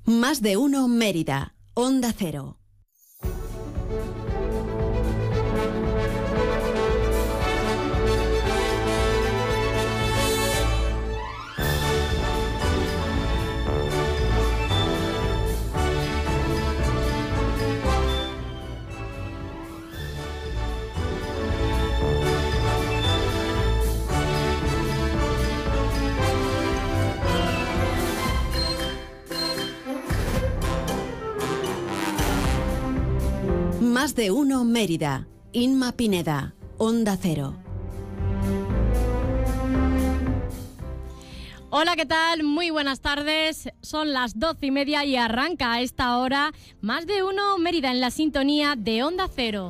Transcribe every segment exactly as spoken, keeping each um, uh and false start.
Más de uno Mérida, Onda Cero. Más de uno Mérida, Inma Pineda, Onda Cero. Hola, ¿qué tal? Muy buenas tardes. Son las doce y media y arranca a esta hora Más de uno Mérida en la sintonía de Onda Cero.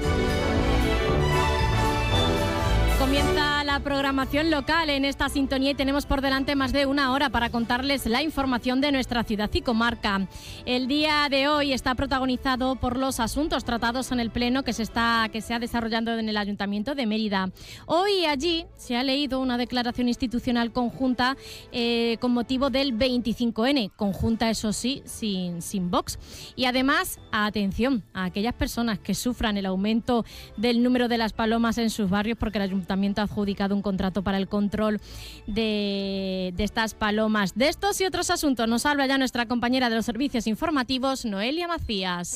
Comienza la programación local en esta sintonía y tenemos por delante más de una hora para contarles la información de nuestra ciudad y comarca. El día de hoy está protagonizado por los asuntos tratados en el pleno que se está que se ha desarrollado en el Ayuntamiento de Mérida. Hoy allí se ha leído una declaración institucional conjunta eh, con motivo del veinticinco ene, conjunta eso sí, sin, sin Vox. Y además, atención a aquellas personas que sufran el aumento del número de las palomas en sus barrios porque el Ayuntamiento ha adjudicado un contrato para el control de, de estas palomas. De estos y otros asuntos nos habla ya nuestra compañera de los servicios informativos, Noelia Macías.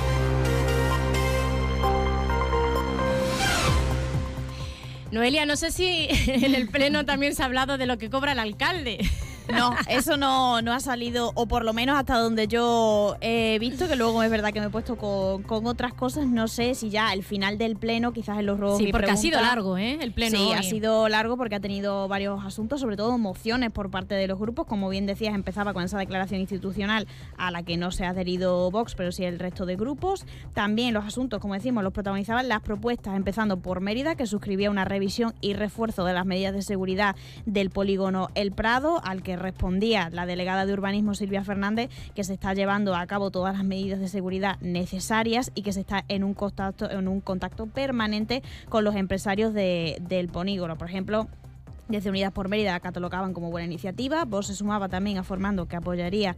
Noelia, no sé si en el pleno también se ha hablado de lo que cobra el alcalde. No, eso no, no ha salido, o por lo menos hasta donde yo he visto, que luego es verdad que me he puesto con, con otras cosas. No sé si ya al final del pleno, quizás en los ruegos Sí, y porque preguntas, ha sido largo, ¿eh? El pleno. Sí, hoy. ha sido largo porque ha tenido varios asuntos, sobre todo mociones por parte de los grupos. Como bien decías, empezaba con esa declaración institucional a la que no se ha adherido Vox, pero sí el resto de grupos. También los asuntos, como decimos, los protagonizaban las propuestas, empezando por Mérida, que suscribía una revisión y refuerzo de las medidas de seguridad del polígono El Prado, al que respondía la delegada de Urbanismo, Silvia Fernández, que se está llevando a cabo todas las medidas de seguridad necesarias y que se está en un contacto, en un contacto permanente con los empresarios de, del polígono. Por ejemplo, desde Unidas por Mérida la catalogaban como buena iniciativa. Vox se sumaba también afirmando que apoyaría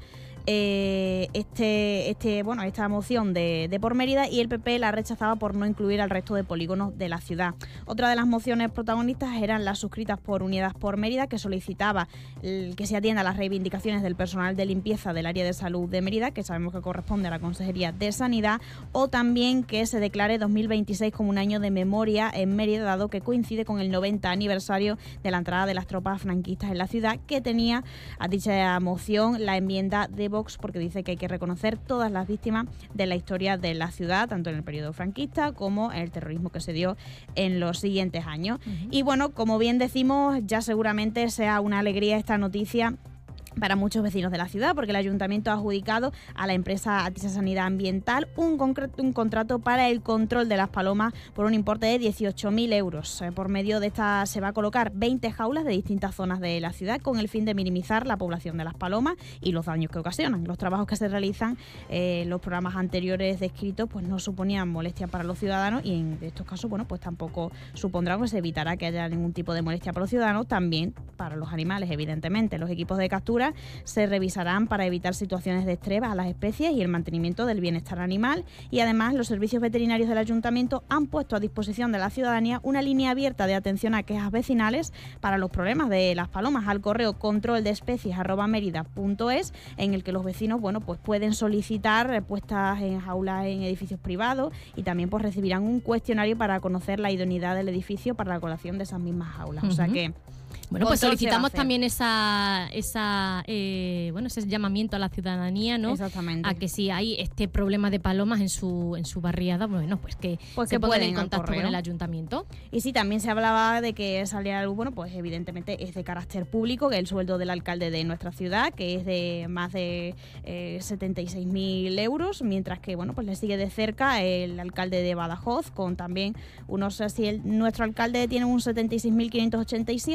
eh, este, este, bueno, esta moción de, de Por Mérida, y el P P la rechazaba por no incluir al resto de polígonos de la ciudad. Otra de las mociones protagonistas eran las suscritas por Unidas por Mérida, que solicitaba el, que se atienda a las reivindicaciones del personal de limpieza del área de salud de Mérida, que sabemos que corresponde a la Consejería de Sanidad, o también que se declare dos mil veintiséis como un año de memoria en Mérida, dado que coincide con el noventa aniversario de la entrada de las tropas franquistas en la ciudad, que tenía a dicha moción la enmienda de Vox, porque dice que hay que reconocer todas las víctimas de la historia de la ciudad, tanto en el periodo franquista como en el terrorismo que se dio en los siguientes años. Uh-huh. Y bueno, como bien decimos, ya seguramente sea una alegría esta noticia para muchos vecinos de la ciudad, porque el Ayuntamiento ha adjudicado a la empresa Atisa Sanidad Ambiental un, concreto, un contrato para el control de las palomas por un importe de dieciocho mil euros. Por medio de esta se va a colocar veinte jaulas de distintas zonas de la ciudad con el fin de minimizar la población de las palomas y los daños que ocasionan. Los trabajos que se realizan en eh, los programas anteriores descritos pues no suponían molestia para los ciudadanos, y en estos casos bueno pues tampoco supondrá que se evitará que haya ningún tipo de molestia para los ciudadanos, también para los animales, evidentemente. Los equipos de captura se revisarán para evitar situaciones de estrés a las especies y el mantenimiento del bienestar animal, y además los servicios veterinarios del Ayuntamiento han puesto a disposición de la ciudadanía una línea abierta de atención a quejas vecinales para los problemas de las palomas al correo control de especies arroba merida punto es, en el que los vecinos bueno pues pueden solicitar puestas en jaulas en edificios privados, y también pues recibirán un cuestionario para conocer la idoneidad del edificio para la colocación de esas mismas jaulas. Uh-huh. O sea que Bueno, pues solicitamos también esa, esa eh, bueno, ese llamamiento a la ciudadanía, ¿no? Exactamente. A que si hay este problema de palomas en su en su barriada, bueno, pues que pues se que pongan en contacto con el ayuntamiento. Y sí, también se hablaba de que salía algo, bueno, pues evidentemente es de carácter público, que el sueldo del alcalde de nuestra ciudad, que es de más de eh, setenta y seis mil euros, mientras que, bueno, pues le sigue de cerca el alcalde de Badajoz, con también unos, si el, nuestro alcalde tiene un setenta y seis mil quinientos ochenta y siete, pues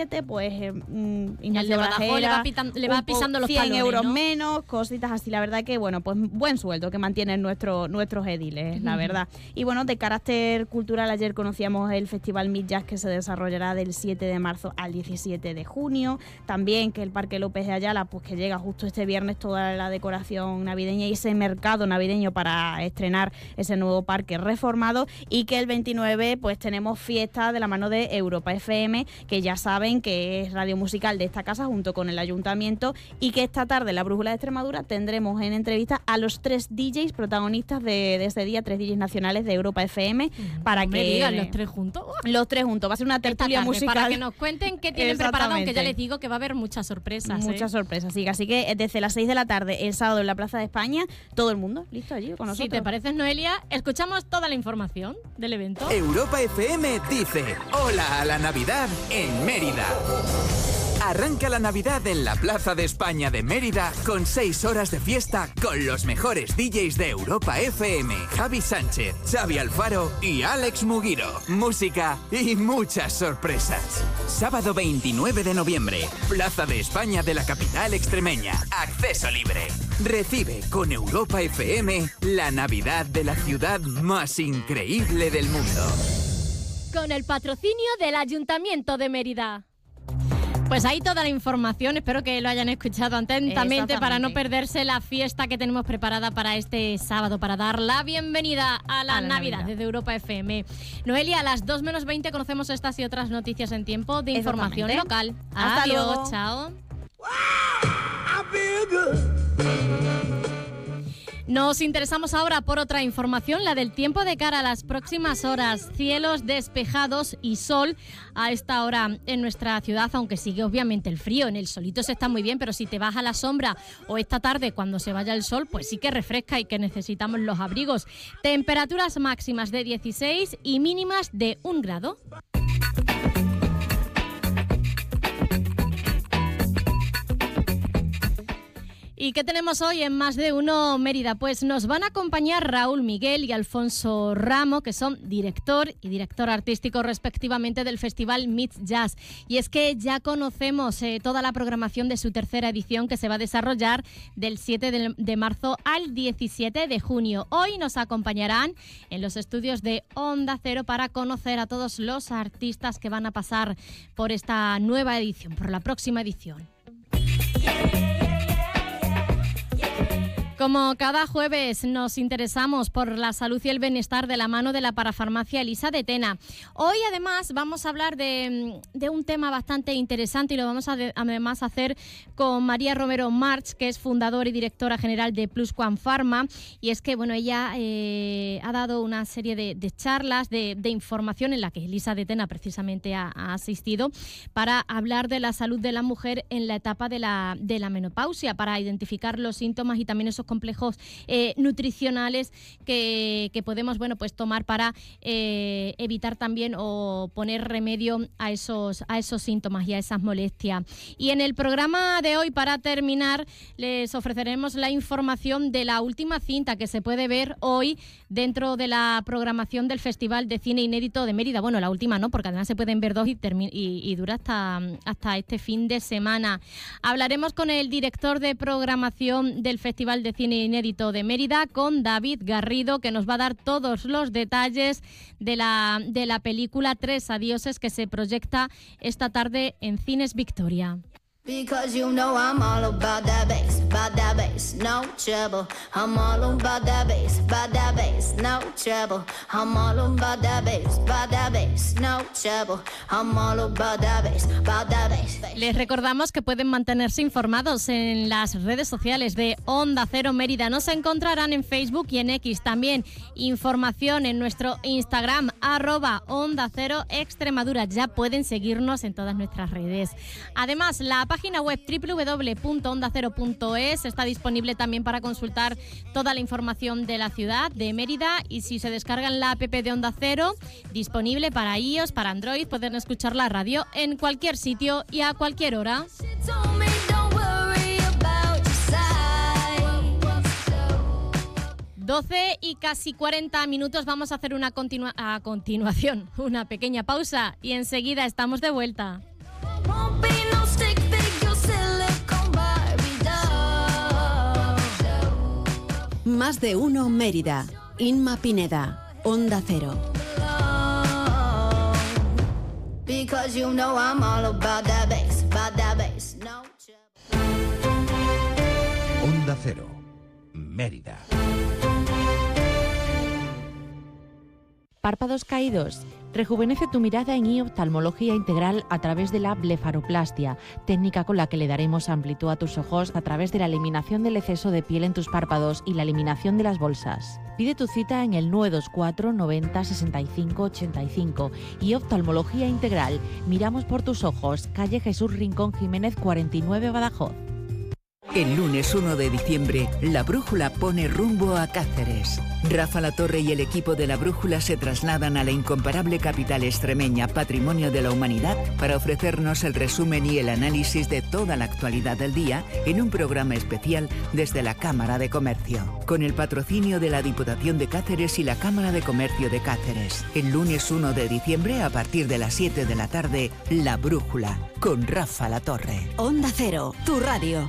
pues eh, Ignacio el de Badajoz Grajera, le va, pitan, le va pisando los cien talones, euros ¿no? menos, cositas así. La verdad que, bueno, pues buen sueldo que mantienen nuestro, nuestros ediles, la verdad. Y bueno, de carácter cultural, ayer conocíamos el Festival Mid Jazz que se desarrollará del siete de marzo al diecisiete de junio. También que el Parque López de Ayala, pues que llega justo este viernes toda la decoración navideña y ese mercado navideño para estrenar ese nuevo parque reformado. Y que el veintinueve pues tenemos fiesta de la mano de Europa F M, que ya saben que es radio musical de esta casa junto con el ayuntamiento, y que esta tarde en la Brújula de Extremadura tendremos en entrevista a los tres D Js protagonistas de, de ese día, tres D Js nacionales de Europa F M, mm, para que... me digan los tres juntos. Los tres juntos, va a ser una tertulia tarde, musical. Para que nos cuenten qué tienen preparado, aunque ya les digo que va a haber muchas sorpresas. Muchas ¿eh? sorpresas, sí, así que desde las seis de la tarde el sábado en la Plaza de España, todo el mundo listo allí con nosotros. Si te parece, Noelia, escuchamos toda la información del evento. Europa F M dice hola a la Navidad en Mérida. Arranca la Navidad en la Plaza de España de Mérida con seis horas de fiesta con los mejores D Js de Europa F M, Javi Sánchez, Xavi Alfaro y Alex Mugiro. Música y muchas sorpresas. Sábado veintinueve de noviembre, Plaza de España de la capital extremeña. Acceso libre. Recibe con Europa F M la Navidad de la ciudad más increíble del mundo. Con el patrocinio del Ayuntamiento de Mérida. Pues ahí toda la información, espero que lo hayan escuchado atentamente para no perderse la fiesta que tenemos preparada para este sábado, para dar la bienvenida a la, a la Navidad, Navidad desde Europa F M. Noelia, a las dos menos veinte conocemos estas y otras noticias en tiempo de información local. Hasta Adiós, luego. Chao. Nos interesamos ahora por otra información, la del tiempo de cara a las próximas horas. Cielos despejados y sol a esta hora en nuestra ciudad, aunque sigue obviamente el frío. En el solito se está muy bien, pero si te vas a la sombra o esta tarde cuando se vaya el sol, pues sí que refresca y que necesitamos los abrigos. Temperaturas máximas de dieciséis y mínimas de un grado. ¿Y qué tenemos hoy en Más de Uno Mérida? Pues nos van a acompañar Raúl Miguel y Alfonso Ramo, que son director y director artístico respectivamente del Festival Mid Jazz. Y es que ya conocemos eh, toda la programación de su tercera edición, que se va a desarrollar del siete de marzo al diecisiete de junio. Hoy nos acompañarán en los estudios de Onda Cero para conocer a todos los artistas que van a pasar por esta nueva edición, por la próxima edición. Como cada jueves nos interesamos por la salud y el bienestar de la mano de la parafarmacia Elisa de Tena. Hoy además vamos a hablar de, de un tema bastante interesante y lo vamos a de, además a hacer con María Romero March, que es fundadora y directora general de Plusquam Pharma. Y es que bueno, ella eh, ha dado una serie de, de charlas, de, de información en la que Elisa de Tena precisamente ha, ha asistido, para hablar de la salud de la mujer en la etapa de la, de la menopausia, para identificar los síntomas y también esos complejos eh, nutricionales que, que podemos bueno pues tomar para eh, evitar también o poner remedio a esos a esos síntomas y a esas molestias. Y en el programa de hoy, para terminar, les ofreceremos la información de la última cinta que se puede ver hoy dentro de la programación del Festival de Cine Inédito de Mérida. Bueno, la última no, porque además se pueden ver dos y, termi- y, y dura hasta, hasta este fin de semana. Hablaremos con el director de programación del Festival de Cine Inédito de Mérida, con David Garrido, que nos va a dar todos los detalles de la, de la película Tres Adioses, que se proyecta esta tarde en Cines Victoria. Because you know I'm all about that bass, about that bass, no trouble. I'm all about that bass, about that bass, no trouble. I'm all about that bass, about that bass, no trouble. I'm all about that bass, about that bass. Les recordamos que pueden mantenerse informados en las redes sociales de Onda Cero Mérida. Nos encontrarán en Facebook y en X. También información en nuestro Instagram, arroba Onda Cero Extremadura. Ya pueden seguirnos en todas nuestras redes. Además, la página web doble u doble u doble u punto onda cero punto es está disponible también para consultar toda la información de la ciudad de Mérida, y si se descargan la app de Onda Cero, disponible para iOS, para Android, pueden escuchar la radio en cualquier sitio y a cualquier hora. doce y casi cuarenta minutos, vamos a hacer una continua- a continuación una pequeña pausa y enseguida estamos de vuelta. Won't be Más de uno Mérida. Inma Pineda, Onda Cero. Because you know I'm all about that bass, about that bass, no. Onda Cero, Mérida. Párpados caídos. Rejuvenece tu mirada en ioftalmología integral a través de la blefaroplastia, técnica con la que le daremos amplitud a tus ojos a través de la eliminación del exceso de piel en tus párpados y la eliminación de las bolsas. Pide tu cita en el nueve dos cuatro noventa sesenta y cinco ochenta y cinco. Ioftalmología integral. Miramos por tus ojos. Calle Jesús Rincón Jiménez cuarenta y nueve, Badajoz. El lunes uno de diciembre, La Brújula pone rumbo a Cáceres. Rafa Latorre y el equipo de La Brújula se trasladan a la incomparable capital extremeña, patrimonio de la humanidad, para ofrecernos el resumen y el análisis de toda la actualidad del día en un programa especial desde la Cámara de Comercio. Con el patrocinio de la Diputación de Cáceres y la Cámara de Comercio de Cáceres. El lunes uno de diciembre, a partir de las siete de la tarde, La Brújula, con Rafa Latorre. Onda Cero, tu radio.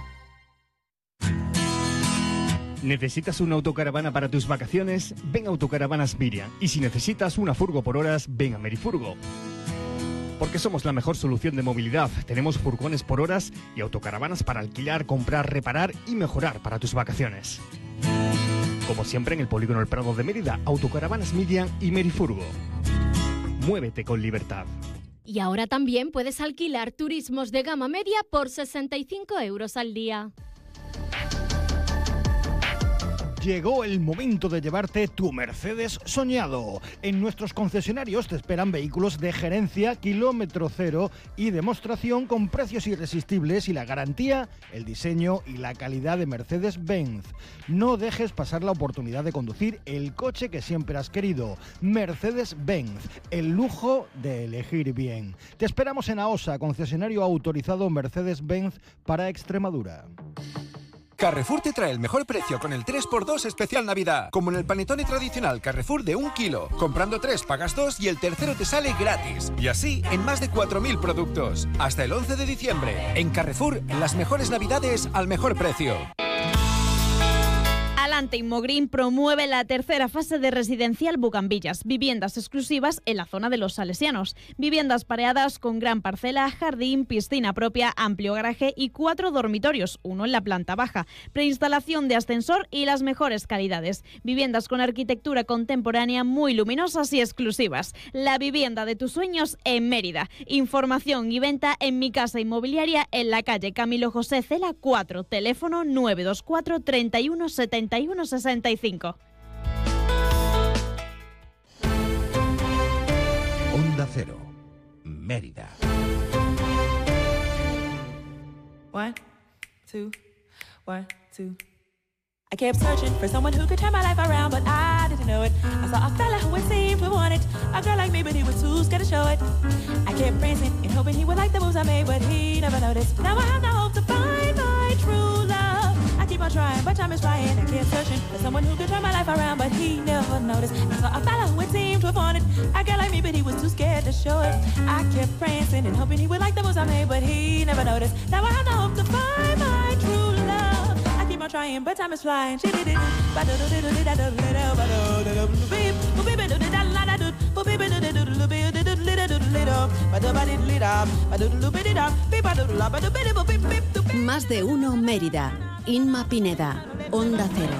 ¿Necesitas una autocaravana para tus vacaciones? Ven a Autocaravanas Miriam. Y si necesitas una furgo por horas, ven a Merifurgo. Porque somos la mejor solución de movilidad. Tenemos furgones por horas y autocaravanas para alquilar, comprar, reparar y mejorar para tus vacaciones. Como siempre en el Polígono El Prado de Mérida, Autocaravanas Miriam y Merifurgo. Muévete con libertad. Y ahora también puedes alquilar turismos de gama media por sesenta y cinco euros al día. Llegó el momento de llevarte tu Mercedes soñado. En nuestros concesionarios te esperan vehículos de gerencia, kilómetro cero y demostración con precios irresistibles y la garantía, el diseño y la calidad de Mercedes-Benz. No dejes pasar la oportunidad de conducir el coche que siempre has querido. Mercedes-Benz, el lujo de elegir bien. Te esperamos en AOSA, concesionario autorizado Mercedes-Benz para Extremadura. Carrefour te trae el mejor precio con el tres por dos especial Navidad. Como en el panetone tradicional Carrefour de un kilo. Comprando tres pagas dos y el tercero te sale gratis. Y así en más de cuatro mil productos. Hasta el once de diciembre. En Carrefour, las mejores Navidades al mejor precio. Alante Inmogreen promueve la tercera fase de Residencial Bugambillas, viviendas exclusivas en la zona de los Salesianos. Viviendas pareadas con gran parcela, jardín, piscina propia, amplio garaje y cuatro dormitorios, uno en la planta baja, preinstalación de ascensor y las mejores calidades. Viviendas con arquitectura contemporánea muy luminosas y exclusivas. La vivienda de tus sueños en Mérida. Información y venta en Mi Casa Inmobiliaria en la calle Camilo José Cela cuatro, teléfono nueve dos cuatro treinta y uno setenta y uno sesenta y cinco. Onda Cero, Mérida. One, two, one, two. I kept searching for someone who could turn my life around, but I didn't know it. I saw a fella who it seemed to want it, a girl like me, but he was too scared to show it. I kept praising and hoping he would like the moves I made, but he never noticed. Now I have no hope to find my true love. I keep on trying, but time is flying. I kept searching for someone who could turn my life around, but he never noticed. I saw a fella who it seemed to have wanted, a girl like me, but he was too scared to show it. I kept praising and hoping he would like the moves I made, but he never noticed. Now I have no hope to find my true love. I keep on trying, but time is flying. Más de uno Mérida. Inma Pineda, Onda Cero.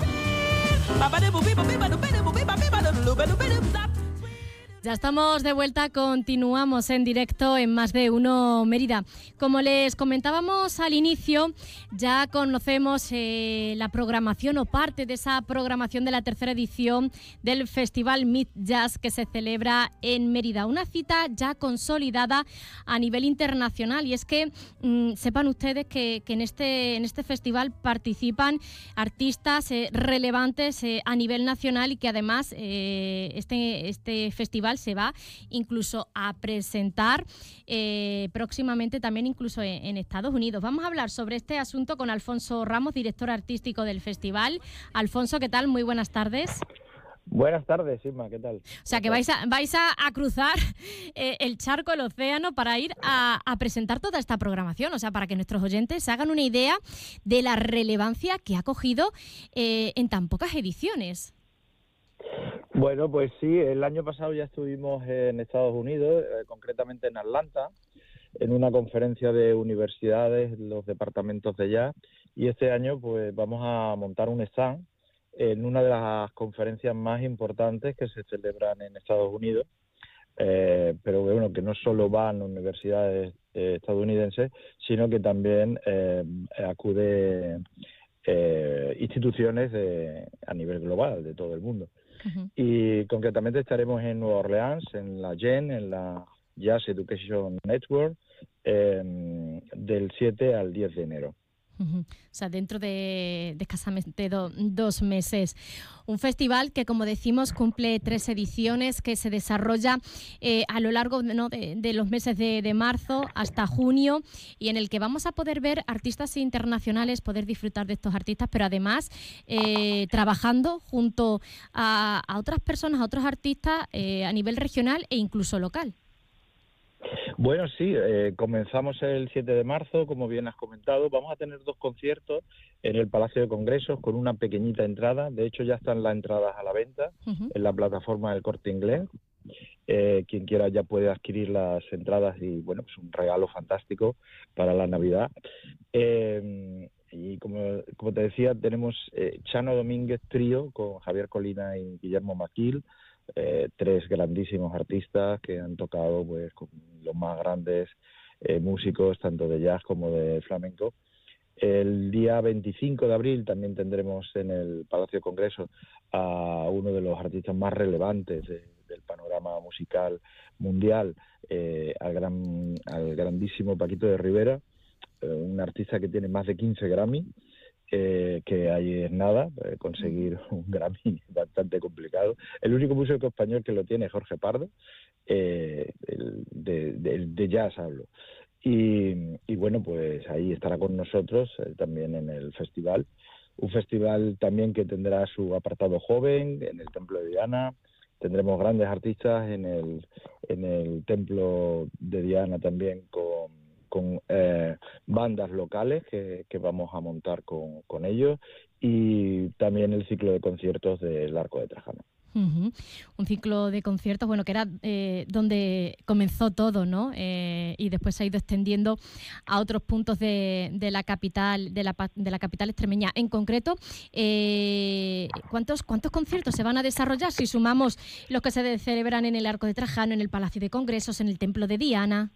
Ya estamos de vuelta, continuamos en directo en Más de Uno Mérida. Como les comentábamos al inicio, ya conocemos eh, la programación o parte de esa programación de la tercera edición del Festival Mid Jazz que se celebra en Mérida. Una cita ya consolidada a nivel internacional, y es que mmm, sepan ustedes que, que en, este, en este festival participan artistas eh, relevantes eh, a nivel nacional, y que además eh, este, este festival se va incluso a presentar eh, próximamente también incluso en, en Estados Unidos. Vamos a hablar sobre este asunto con Alfonso Ramos, director artístico del festival. Alfonso, ¿qué tal? Muy buenas tardes. Buenas tardes, Isma, ¿qué tal? O sea, que vais a, vais a, a cruzar eh, el charco, el océano, para ir a, a presentar toda esta programación, o sea, para que nuestros oyentes se hagan una idea de la relevancia que ha cogido eh, en tan pocas ediciones. Bueno, pues sí, el año pasado ya estuvimos en Estados Unidos, eh, concretamente en Atlanta, en una conferencia de universidades, los departamentos de jazz, y este año pues vamos a montar un stand en una de las conferencias más importantes que se celebran en Estados Unidos, eh, pero bueno, que no solo van universidades eh, estadounidenses, sino que también eh, acude eh, instituciones de, a nivel global, de todo el mundo. Uh-huh. Y concretamente estaremos en Nueva Orleans, en la J E N, en la Jazz Education Network, eh, del siete al diez de enero. Uh-huh. O sea, dentro de, de escasamente do, dos meses. Un festival que, como decimos, cumple tres ediciones, que se desarrolla eh, a lo largo ¿no? de, de los meses de, de marzo hasta junio, y en el que vamos a poder ver artistas internacionales, poder disfrutar de estos artistas, pero además eh, trabajando junto a, a otras personas, a otros artistas eh, a nivel regional e incluso local. Bueno, sí, eh, comenzamos el siete de marzo, como bien has comentado. Vamos a tener dos conciertos en el Palacio de Congresos con una pequeñita entrada. De hecho, ya están las entradas a la venta uh-huh. en la plataforma del Corte Inglés. Eh, quien quiera ya puede adquirir las entradas y, bueno, es pues un regalo fantástico para la Navidad. Eh, y como, como te decía, tenemos eh, Chano Domínguez Trío con Javier Colina y Guillermo Maquil. Eh, tres grandísimos artistas que han tocado pues con los más grandes eh, músicos tanto de jazz como de flamenco. El día veinticinco de abril también tendremos en el Palacio de Congresos a uno de los artistas más relevantes de, del panorama musical mundial, eh, al gran al grandísimo Paquito de Rivera, eh, un artista que tiene más de quince Grammy. Eh, que ahí es nada, eh, conseguir un Grammy bastante complicado. El único músico español que lo tiene es Jorge Pardo, eh, el, de, de, de jazz hablo. Y, y bueno, pues ahí estará con nosotros eh, también en el festival. Un festival también que tendrá su apartado joven en el Templo de Diana. Tendremos grandes artistas en el, en el Templo de Diana también con con eh, bandas locales que, que vamos a montar con, con ellos, y también el ciclo de conciertos del Arco de Trajano. Uh-huh. Un ciclo de conciertos, bueno, que era eh, donde comenzó todo, ¿no? Eh, y después se ha ido extendiendo a otros puntos de, de la capital, de la, de la capital extremeña. En concreto, eh, ¿cuántos, ¿cuántos conciertos se van a desarrollar si sumamos los que se celebran en el Arco de Trajano, en el Palacio de Congresos, en el Templo de Diana?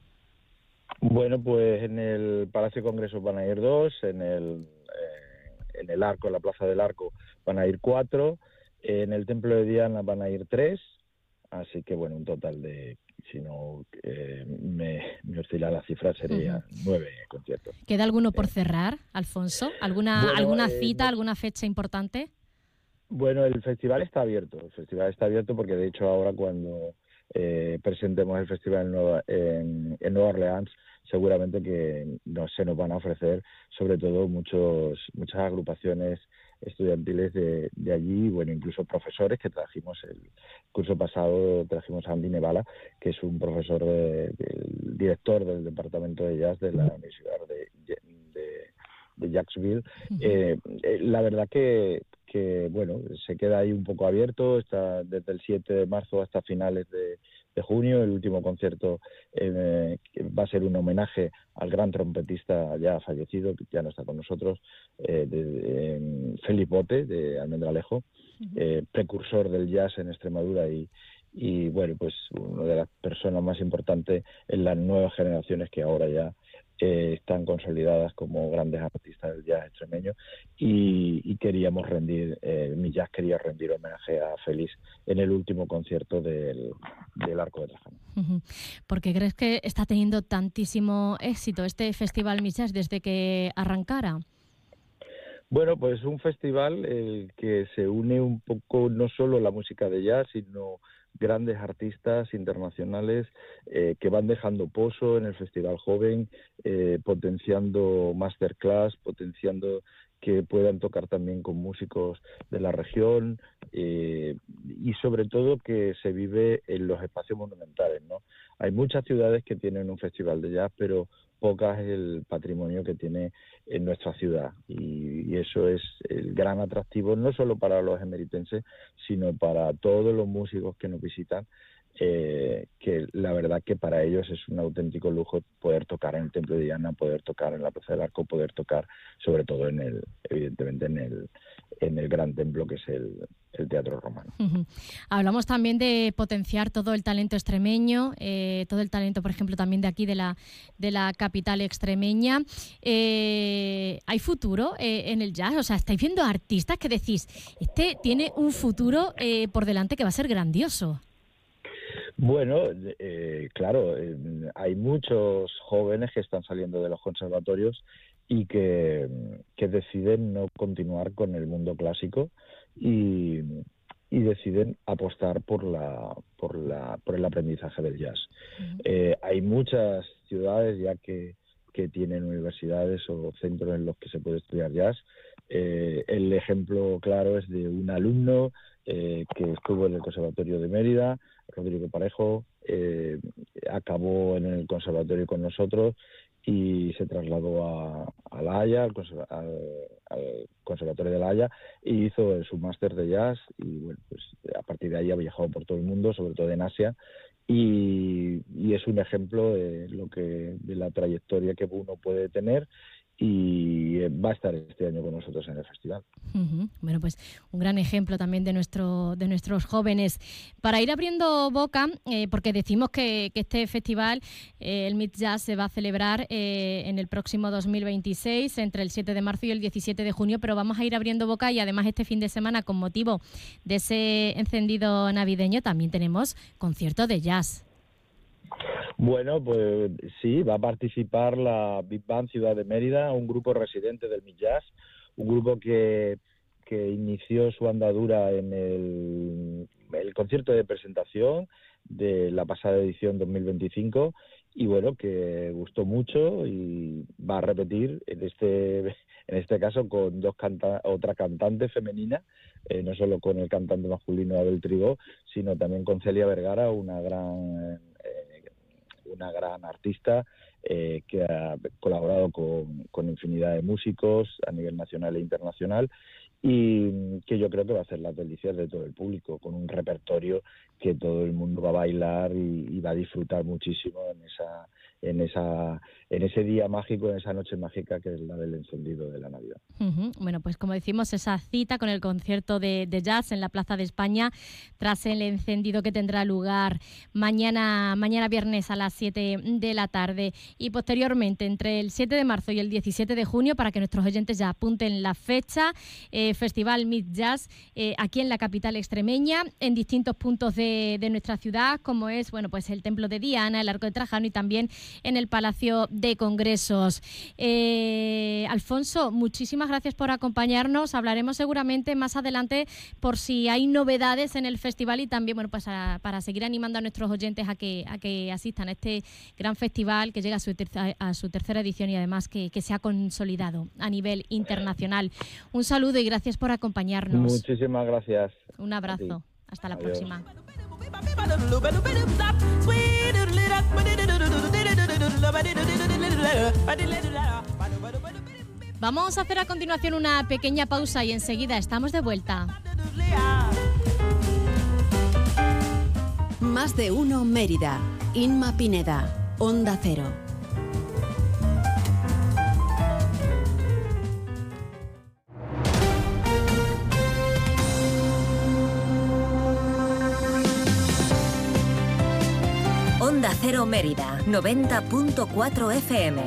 Bueno, pues en el Palacio de Congresos van a ir dos, en el, eh, en el Arco, en la Plaza del Arco, van a ir cuatro, en el Templo de Diana van a ir tres, así que bueno, un total de, si no eh, me, me oscila la cifra, sería uh-huh. nueve conciertos. ¿Queda alguno por cerrar, Alfonso? ¿Alguna, bueno, alguna eh, cita, no, alguna fecha importante? Bueno, el festival está abierto, el festival está abierto porque de hecho ahora cuando eh, presentemos el festival en Nueva, en, en Nueva Orleans, seguramente que no, se nos van a ofrecer sobre todo muchos muchas agrupaciones estudiantiles de, de allí, bueno, incluso profesores que trajimos el curso pasado, trajimos a Andy Nevala, que es un profesor, de, del director del departamento de jazz de la Universidad de, de, de Jacksonville. Uh-huh. eh, eh, la verdad que, que, bueno, se queda ahí un poco abierto, está desde el siete de marzo hasta finales de de junio. El último concierto eh, va a ser un homenaje al gran trompetista ya fallecido, que ya no está con nosotros, eh, de, de, eh, Félix Bote, de Almendralejo, uh-huh. eh, precursor del jazz en Extremadura y, y, bueno, pues una de las personas más importantes en las nuevas generaciones que ahora ya eh, están consolidadas como grandes artistas del jazz extremeño, y, y queríamos rendir, eh, mi jazz quería rendir homenaje a Félix en el último concierto del, del Arco de Trajano. Uh-huh. ¿Por qué crees que está teniendo tantísimo éxito este Festival Mi Jazz desde que arrancara? Bueno, pues un festival el que se une un poco no solo la música de jazz, sino grandes artistas internacionales eh, que van dejando pozo en el Festival Joven, eh, potenciando masterclass, potenciando que puedan tocar también con músicos de la región eh, y sobre todo que se vive en los espacios monumentales, ¿no? Hay muchas ciudades que tienen un festival de jazz, pero pocas el patrimonio que tiene en nuestra ciudad y, y eso es el gran atractivo no solo para los emeritenses sino para todos los músicos que nos visitan, eh, que la verdad que para ellos es un auténtico lujo poder tocar en el Templo de Diana, poder tocar en la Plaza del Arco, poder tocar sobre todo en el, evidentemente en el, en el gran templo que es el, el Teatro Romano. Uh-huh. Hablamos también de potenciar todo el talento extremeño, eh, todo el talento, por ejemplo, también de aquí de la, de la capital extremeña. Eh, ¿Hay futuro eh, en el jazz? O sea, estáis viendo artistas que decís, este tiene un futuro eh, por delante que va a ser grandioso. Bueno, eh, claro, eh, hay muchos jóvenes que están saliendo de los conservatorios y que, que deciden no continuar con el mundo clásico y, y deciden apostar por la por la por el aprendizaje del jazz. Uh-huh. Eh, hay muchas ciudades ya que, que tienen universidades o centros en los que se puede estudiar jazz. Eh, el ejemplo claro es de un alumno eh, que estuvo en el Conservatorio de Mérida, Rodrigo Parejo, eh, acabó en el conservatorio con nosotros y se trasladó a, a La Haya, al, conserva, al, al Conservatorio de La Haya, y hizo su máster de jazz y bueno, pues a partir de ahí ha viajado por todo el mundo, sobre todo en Asia, y, y es un ejemplo de lo que de la trayectoria que uno puede tener y va a estar este año con nosotros en el festival. Uh-huh. Bueno, pues un gran ejemplo también de nuestro de nuestros jóvenes. Para ir abriendo boca, eh, porque decimos que, que este festival, eh, el Meet Jazz, se va a celebrar eh, en el próximo dos mil veintiséis, entre el siete de marzo y el diecisiete de junio, pero vamos a ir abriendo boca y además este fin de semana, con motivo de ese encendido navideño, también tenemos concierto de jazz. Bueno, pues sí, va a participar la Big Band Ciudad de Mérida, un grupo residente del Meet Jazz, un grupo que, que inició su andadura en el, el concierto de presentación de la pasada edición dos mil veinticinco y bueno, que gustó mucho y va a repetir en este en este caso con dos canta otra cantante femenina, eh, no solo con el cantante masculino Abel Trigó, sino también con Celia Vergara, una gran eh, una gran artista eh, que ha colaborado con, con infinidad de músicos a nivel nacional e internacional y que yo creo que va a hacer las delicias de todo el público, con un repertorio que todo el mundo va a bailar y, y va a disfrutar muchísimo en esa en esa en ese día mágico, en esa noche mágica que es la del encendido de la Navidad. Uh-huh. Bueno, pues como decimos, esa cita con el concierto de, de jazz en la Plaza de España tras el encendido que tendrá lugar mañana mañana viernes a las siete de la tarde y posteriormente entre el siete de marzo y el diecisiete de junio, para que nuestros oyentes ya apunten la fecha, eh, Festival Meet Jazz eh, aquí en la capital extremeña, en distintos puntos de, de nuestra ciudad, como es bueno pues el Templo de Diana, el Arco de Trajano y también en el Palacio de Congresos. Eh, Alfonso, muchísimas gracias por acompañarnos. Hablaremos seguramente más adelante por si hay novedades en el festival y también bueno pues a, para seguir animando a nuestros oyentes a que a que asistan a este gran festival que llega a su, tercera, a su tercera edición y además que, que se ha consolidado a nivel internacional. Un saludo y gracias por acompañarnos. Muchísimas gracias. Un abrazo. Hasta la Adiós. próxima. Vamos a hacer a continuación una pequeña pausa y enseguida estamos de vuelta. Más de uno Mérida. Inma Pineda. Onda Cero. Onda Cero Mérida, noventa punto cuatro F M.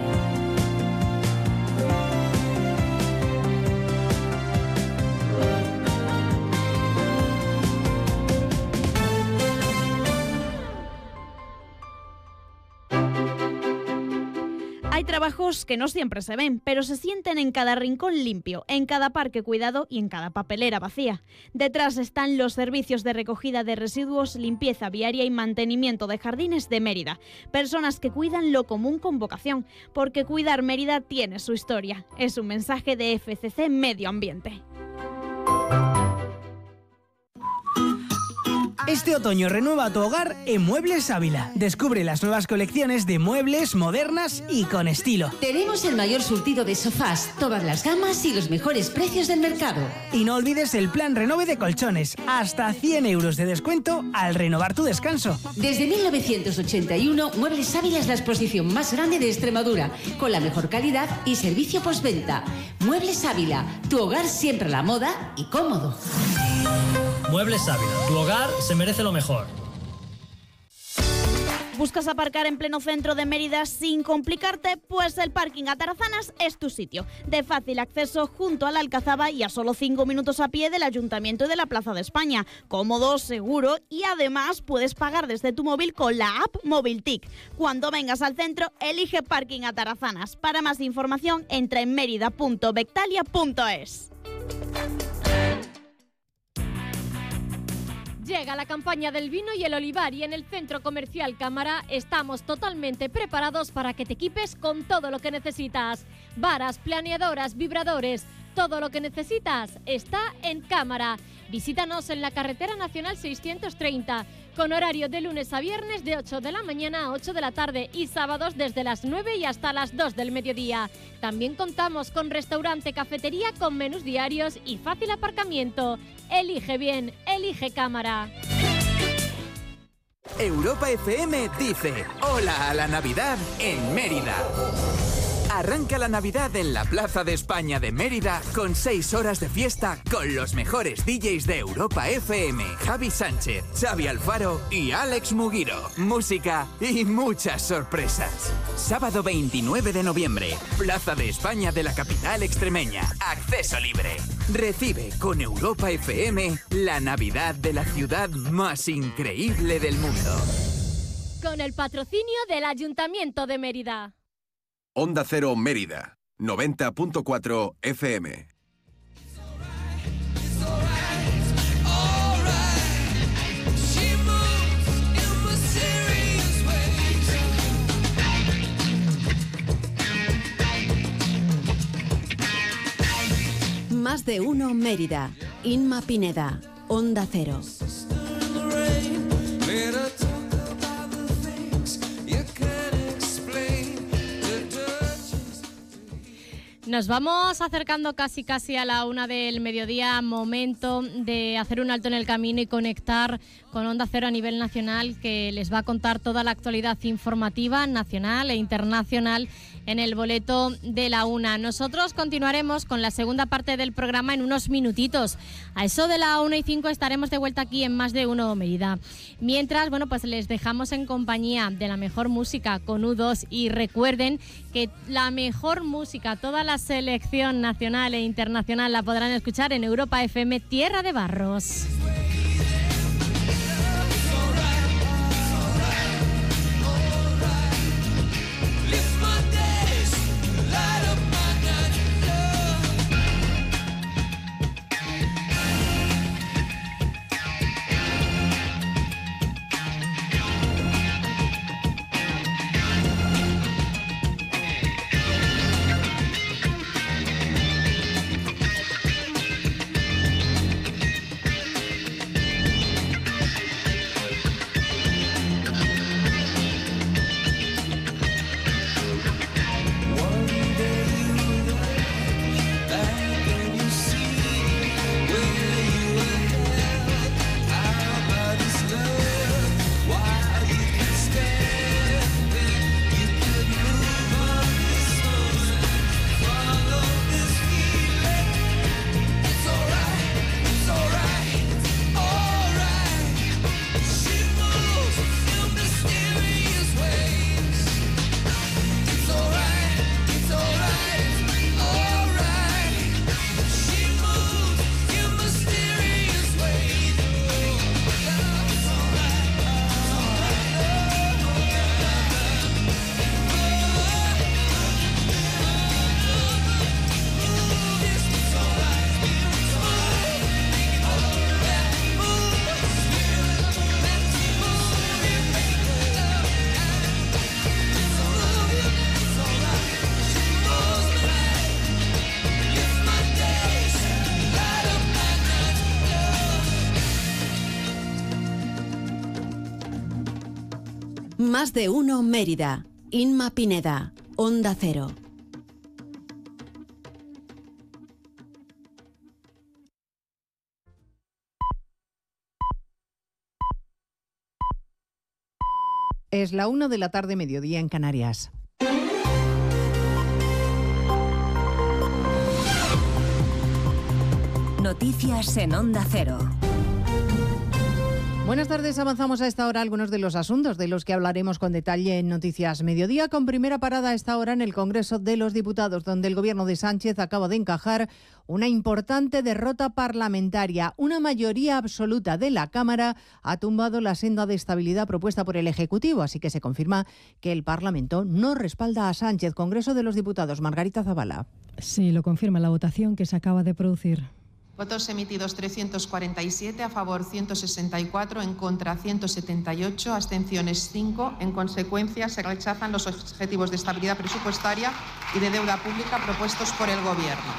Hay trabajo trabajos que no siempre se ven, pero se sienten en cada rincón limpio, en cada parque cuidado y en cada papelera vacía. Detrás están los servicios de recogida de residuos, limpieza viaria y mantenimiento de jardines de Mérida. Personas que cuidan lo común con vocación, porque cuidar Mérida tiene su historia. Es un mensaje de F C C Medio Ambiente. Este otoño renueva tu hogar en Muebles Ávila. Descubre las nuevas colecciones de muebles modernas y con estilo. Tenemos el mayor surtido de sofás, todas las gamas y los mejores precios del mercado. Y no olvides el plan Renove de colchones, hasta cien euros de descuento al renovar tu descanso. Desde mil novecientos ochenta y uno, Muebles Ávila es la exposición más grande de Extremadura, con la mejor calidad y servicio postventa. Muebles Ávila, tu hogar siempre a la moda y cómodo. Muebles Ávila, tu hogar se merece lo mejor. ¿Buscas aparcar en pleno centro de Mérida sin complicarte? Pues el parking Atarazanas es tu sitio. De fácil acceso junto a la Alcazaba y a solo cinco minutos a pie del Ayuntamiento y de la Plaza de España. Cómodo, seguro y además puedes pagar desde tu móvil con la app MobilTic. Cuando vengas al centro, elige Parking Atarazanas. Para más información, entra en merida punto bectalia punto es. Llega la campaña del vino y el olivar y en el Centro Comercial Cámara estamos totalmente preparados para que te equipes con todo lo que necesitas. Varas, planeadoras, vibradores, todo lo que necesitas está en Cámara. Visítanos en la Carretera Nacional seiscientos treinta, con horario de lunes a viernes de ocho de la mañana a ocho de la tarde y sábados desde las nueve y hasta las dos del mediodía. También contamos con restaurante, cafetería con menús diarios y fácil aparcamiento. Elige bien, elige Cámara. Europa F M dice hola a la Navidad en Mérida. Arranca la Navidad en la Plaza de España de Mérida con seis horas de fiesta con los mejores D Js de Europa F M. Javi Sánchez, Xavi Alfaro y Alex Mugiro. Música y muchas sorpresas. Sábado veintinueve de noviembre, Plaza de España de la capital extremeña. Acceso libre. Recibe con Europa F M la Navidad de la ciudad más increíble del mundo. Con el patrocinio del Ayuntamiento de Mérida. Onda Cero Mérida, noventa punto cuatro F M. Más de uno Mérida. Inma Pineda, Onda Cero. Nos vamos acercando casi casi a la una del mediodía, momento de hacer un alto en el camino y conectar con Onda Cero a nivel nacional, que les va a contar toda la actualidad informativa nacional e internacional en el boleto de la una. Nosotros continuaremos con la segunda parte del programa en unos minutitos. A eso de la una y cinco estaremos de vuelta aquí en Más de Uno Mérida. Mientras, bueno, pues les dejamos en compañía de la mejor música con U dos y recuerden que la mejor música, toda la selección nacional e internacional la podrán escuchar en Europa F M Tierra de Barros. Más de uno Mérida. Inma Pineda, Onda Cero. Es la una de la tarde, mediodía en Canarias. Noticias en Onda Cero. Buenas tardes, avanzamos a esta hora algunos de los asuntos de los que hablaremos con detalle en Noticias Mediodía, con primera parada a esta hora en el Congreso de los Diputados, donde el gobierno de Sánchez acaba de encajar una importante derrota parlamentaria. Una mayoría absoluta de la Cámara ha tumbado la senda de estabilidad propuesta por el Ejecutivo, así que se confirma que el Parlamento no respalda a Sánchez. Congreso de los Diputados, Margarita Zavala. Sí, lo confirma la votación que se acaba de producir. Votos emitidos trescientos cuarenta y siete, a favor ciento sesenta y cuatro, en contra ciento setenta y ocho, abstenciones cinco. En consecuencia, se rechazan los objetivos de estabilidad presupuestaria y de deuda pública propuestos por el Gobierno.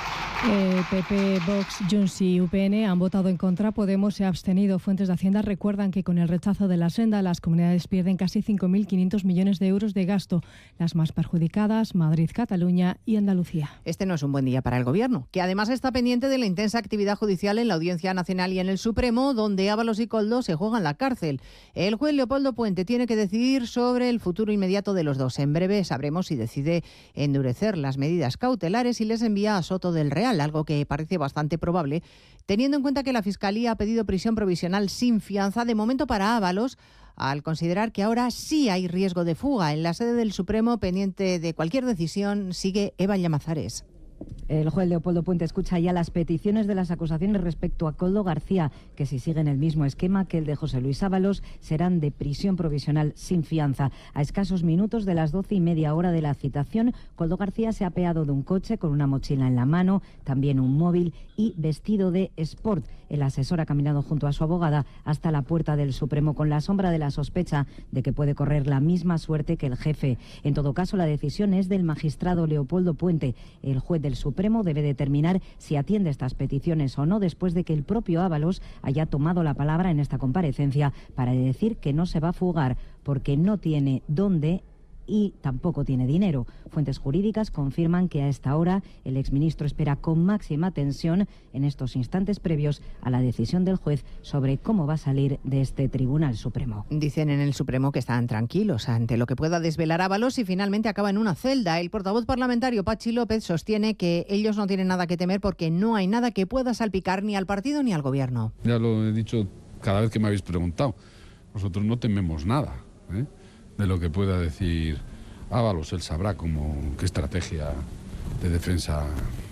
Eh, P P, Vox, Junts y U P N han votado en contra. Podemos se ha abstenido. Fuentes de Hacienda recuerdan que con el rechazo de la senda las comunidades pierden casi cinco mil quinientos millones de euros de gasto. Las más perjudicadas, Madrid, Cataluña y Andalucía. Este no es un buen día para el Gobierno, que además está pendiente de la intensa actividad judicial en la Audiencia Nacional y en el Supremo, donde Ábalos y Koldo se juegan la cárcel. El juez Leopoldo Puente tiene que decidir sobre el futuro inmediato de los dos. En breve sabremos si decide endurecer las medidas cautelares y les envía a Soto del Real, algo que parece bastante probable, teniendo en cuenta que la Fiscalía ha pedido prisión provisional sin fianza, de momento para Ábalos, al considerar que ahora sí hay riesgo de fuga. En la sede del Supremo, pendiente de cualquier decisión, sigue Eva Llamazares. El juez Leopoldo Puente escucha ya las peticiones de las acusaciones respecto a Koldo García, que si siguen el mismo esquema que el de José Luis Ábalos, serán de prisión provisional sin fianza. A escasos minutos de las doce y media hora de la citación, Koldo García se ha apeado de un coche con una mochila en la mano, también un móvil y vestido de sport. El asesor ha caminado junto a su abogada hasta la puerta del Supremo con la sombra de la sospecha de que puede correr la misma suerte que el jefe. En todo caso, la decisión es del magistrado Leopoldo Puente. El juez del Supremo debe determinar si atiende estas peticiones o no después de que el propio Ábalos haya tomado la palabra en esta comparecencia para decir que no se va a fugar porque no tiene dónde y tampoco tiene dinero. Fuentes jurídicas confirman que a esta hora el exministro espera con máxima tensión en estos instantes previos a la decisión del juez sobre cómo va a salir de este Tribunal Supremo. Dicen en el Supremo que están tranquilos ante lo que pueda desvelar Ábalos y finalmente acaba en una celda. El portavoz parlamentario Pachi López sostiene que ellos no tienen nada que temer porque no hay nada que pueda salpicar ni al partido ni al Gobierno. Ya lo he dicho cada vez que me habéis preguntado. Nosotros no tememos nada, ¿eh? de lo que pueda decir Ábalos. Él sabrá cómo, qué estrategia de defensa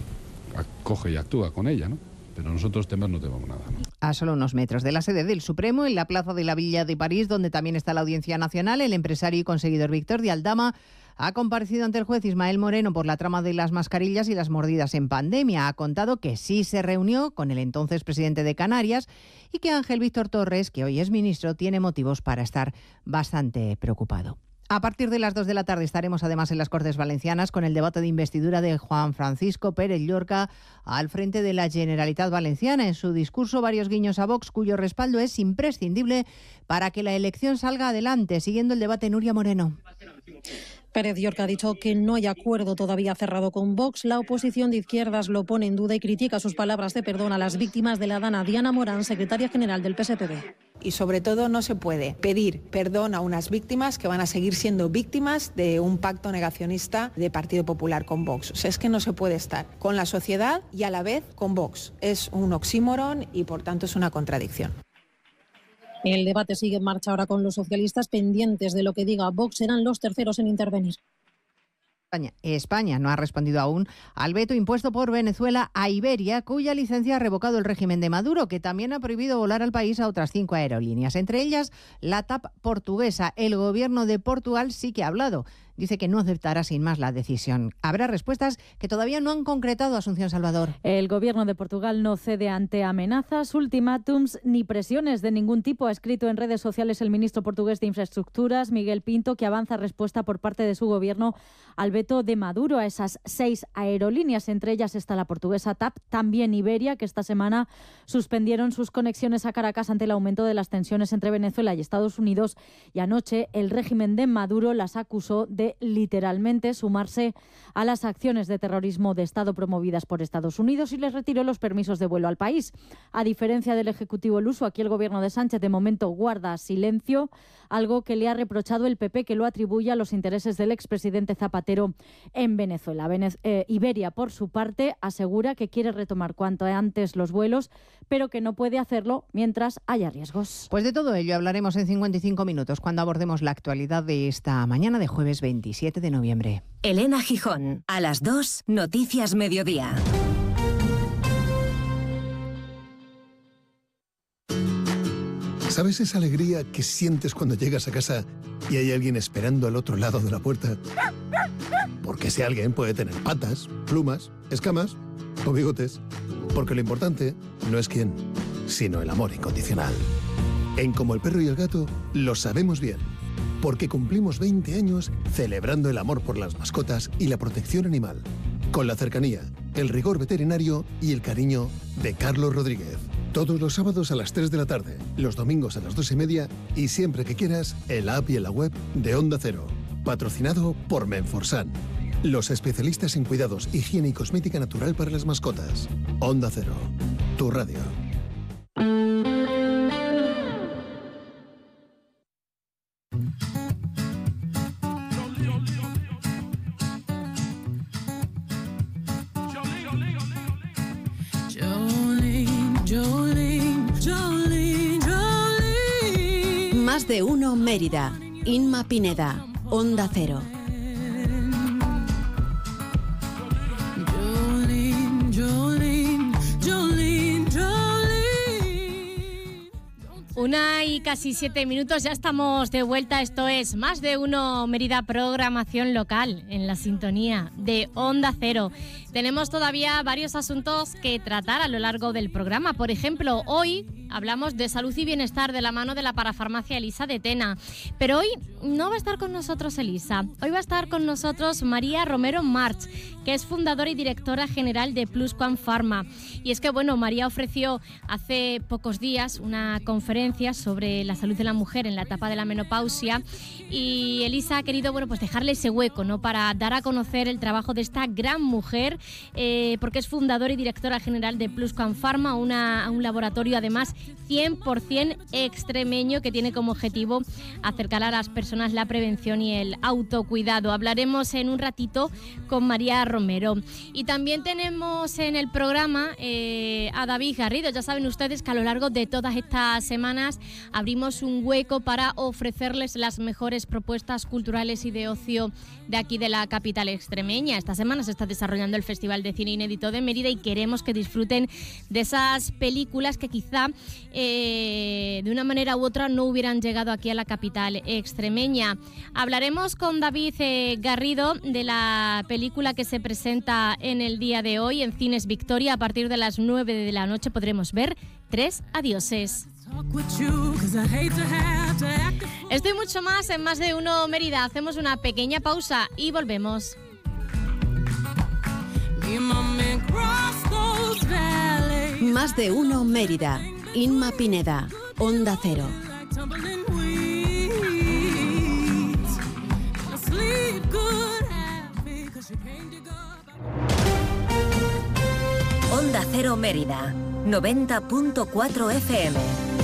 acoge y actúa con ella, ¿no? Pero nosotros temer no tememos nada, ¿no? A solo unos metros de la sede del Supremo, en la plaza de la Villa de París, donde también está la Audiencia Nacional, el empresario y conseguidor Víctor de Aldama ha comparecido ante el juez Ismael Moreno por la trama de las mascarillas y las mordidas en pandemia. Ha contado que sí se reunió con el entonces presidente de Canarias y que Ángel Víctor Torres, que hoy es ministro, tiene motivos para estar bastante preocupado. A partir de las dos de la tarde estaremos además en las Cortes Valencianas con el debate de investidura de Juan Francisco Pérez Llorca al frente de la Generalitat Valenciana. En su discurso, varios guiños a Vox, cuyo respaldo es imprescindible para que la elección salga adelante. Siguiendo el debate, Nuria Moreno. Pérez Llorca ha dicho que no hay acuerdo todavía cerrado con Vox. La oposición de izquierdas lo pone en duda y critica sus palabras de perdón a las víctimas de la Dana. Diana Morán, secretaria general del P S P B. Y sobre todo no se puede pedir perdón a unas víctimas que van a seguir siendo víctimas de un pacto negacionista de Partido Popular con Vox. O sea, es que no se puede estar con la sociedad y a la vez con Vox. Es un oxímoron y por tanto es una contradicción. El debate sigue en marcha ahora con los socialistas pendientes de lo que diga Vox. Serán los terceros en intervenir. España, España no ha respondido aún al veto impuesto por Venezuela a Iberia, cuya licencia ha revocado el régimen de Maduro, que también ha prohibido volar al país a otras cinco aerolíneas, entre ellas la T A P portuguesa. El gobierno de Portugal sí que ha hablado. dice que no aceptará sin más la decisión. Habrá respuestas que todavía no han concretado, Asunción Salvador. El gobierno de Portugal no cede ante amenazas, ultimátums ni presiones de ningún tipo. Ha escrito en redes sociales el ministro portugués de Infraestructuras, Miguel Pinto, que avanza respuesta por parte de su gobierno al veto de Maduro a esas seis aerolíneas. Entre ellas está la portuguesa T A P, también Iberia, que esta semana suspendieron sus conexiones a Caracas ante el aumento de las tensiones entre Venezuela y Estados Unidos. Y anoche el régimen de Maduro las acusó de literalmente sumarse a las acciones de terrorismo de Estado promovidas por Estados Unidos y les retiró los permisos de vuelo al país. A diferencia del Ejecutivo luso, aquí el gobierno de Sánchez de momento guarda silencio, algo que le ha reprochado el P P, que lo atribuye a los intereses del expresidente Zapatero en Venezuela. Venez- eh, Iberia, por su parte, asegura que quiere retomar cuanto antes los vuelos, pero que no puede hacerlo mientras haya riesgos. Pues de todo ello hablaremos en cincuenta y cinco minutos cuando abordemos la actualidad de esta mañana de jueves veintisiete de noviembre. Elena Gijón, a las dos, Noticias Mediodía. ¿Sabes esa alegría que sientes cuando llegas a casa y hay alguien esperando al otro lado de la puerta? Porque ese alguien puede tener patas, plumas, escamas o bigotes. Porque lo importante no es quién, sino el amor incondicional. En Como el Perro y el Gato lo sabemos bien. Porque cumplimos veinte años celebrando el amor por las mascotas y la protección animal. Con la cercanía, el rigor veterinario y el cariño de Carlos Rodríguez. Todos los sábados a las tres de la tarde, los domingos a las dos y media y siempre que quieras en la app y en la web de Onda Cero. Patrocinado por Menforsan, los especialistas en cuidados, higiene y cosmética natural para las mascotas. Onda Cero, tu radio. Más de uno Mérida. Inma Pineda. Onda Cero. Una y casi siete minutos, ya estamos de vuelta. Esto es Más de Uno Mérida, programación local en la sintonía de Onda Cero. Tenemos todavía varios asuntos que tratar a lo largo del programa. Por ejemplo, hoy hablamos de salud y bienestar de la mano de la parafarmacia Elisa de Tena. Pero hoy no va a estar con nosotros Elisa. Hoy va a estar con nosotros María Romero March, que es fundadora y directora general de Plusquam Pharma. Y es que, bueno, María ofreció hace pocos días una conferencia sobre la salud de la mujer en la etapa de la menopausia y Elisa ha querido, bueno, pues dejarle ese hueco, ¿no?, para dar a conocer el trabajo de esta gran mujer, eh, porque es fundadora y directora general de Plusquam Pharma, una, un laboratorio además cien por ciento extremeño que tiene como objetivo acercar a las personas la prevención y el autocuidado. Hablaremos en un ratito con María Romero. Y también tenemos en el programa eh, a David Garrido. Ya saben ustedes que a lo largo de todas estas semanas abrimos un hueco para ofrecerles las mejores propuestas culturales y de ocio de aquí de la capital extremeña. Esta semana se está desarrollando el Festival de Cine Inédito de Mérida y queremos que disfruten de esas películas que quizá eh, de una manera u otra no hubieran llegado aquí a la capital extremeña. Hablaremos con David eh, Garrido de la película que se presenta en el día de hoy en Cines Victoria. A partir de las nueve de la noche podremos ver Tres Adioses. Estoy mucho más en Más de Uno Mérida. Hacemos una pequeña pausa y volvemos. Más de Uno Mérida. Inma Pineda. Onda Cero. Onda Cero Mérida, noventa punto cuatro F M.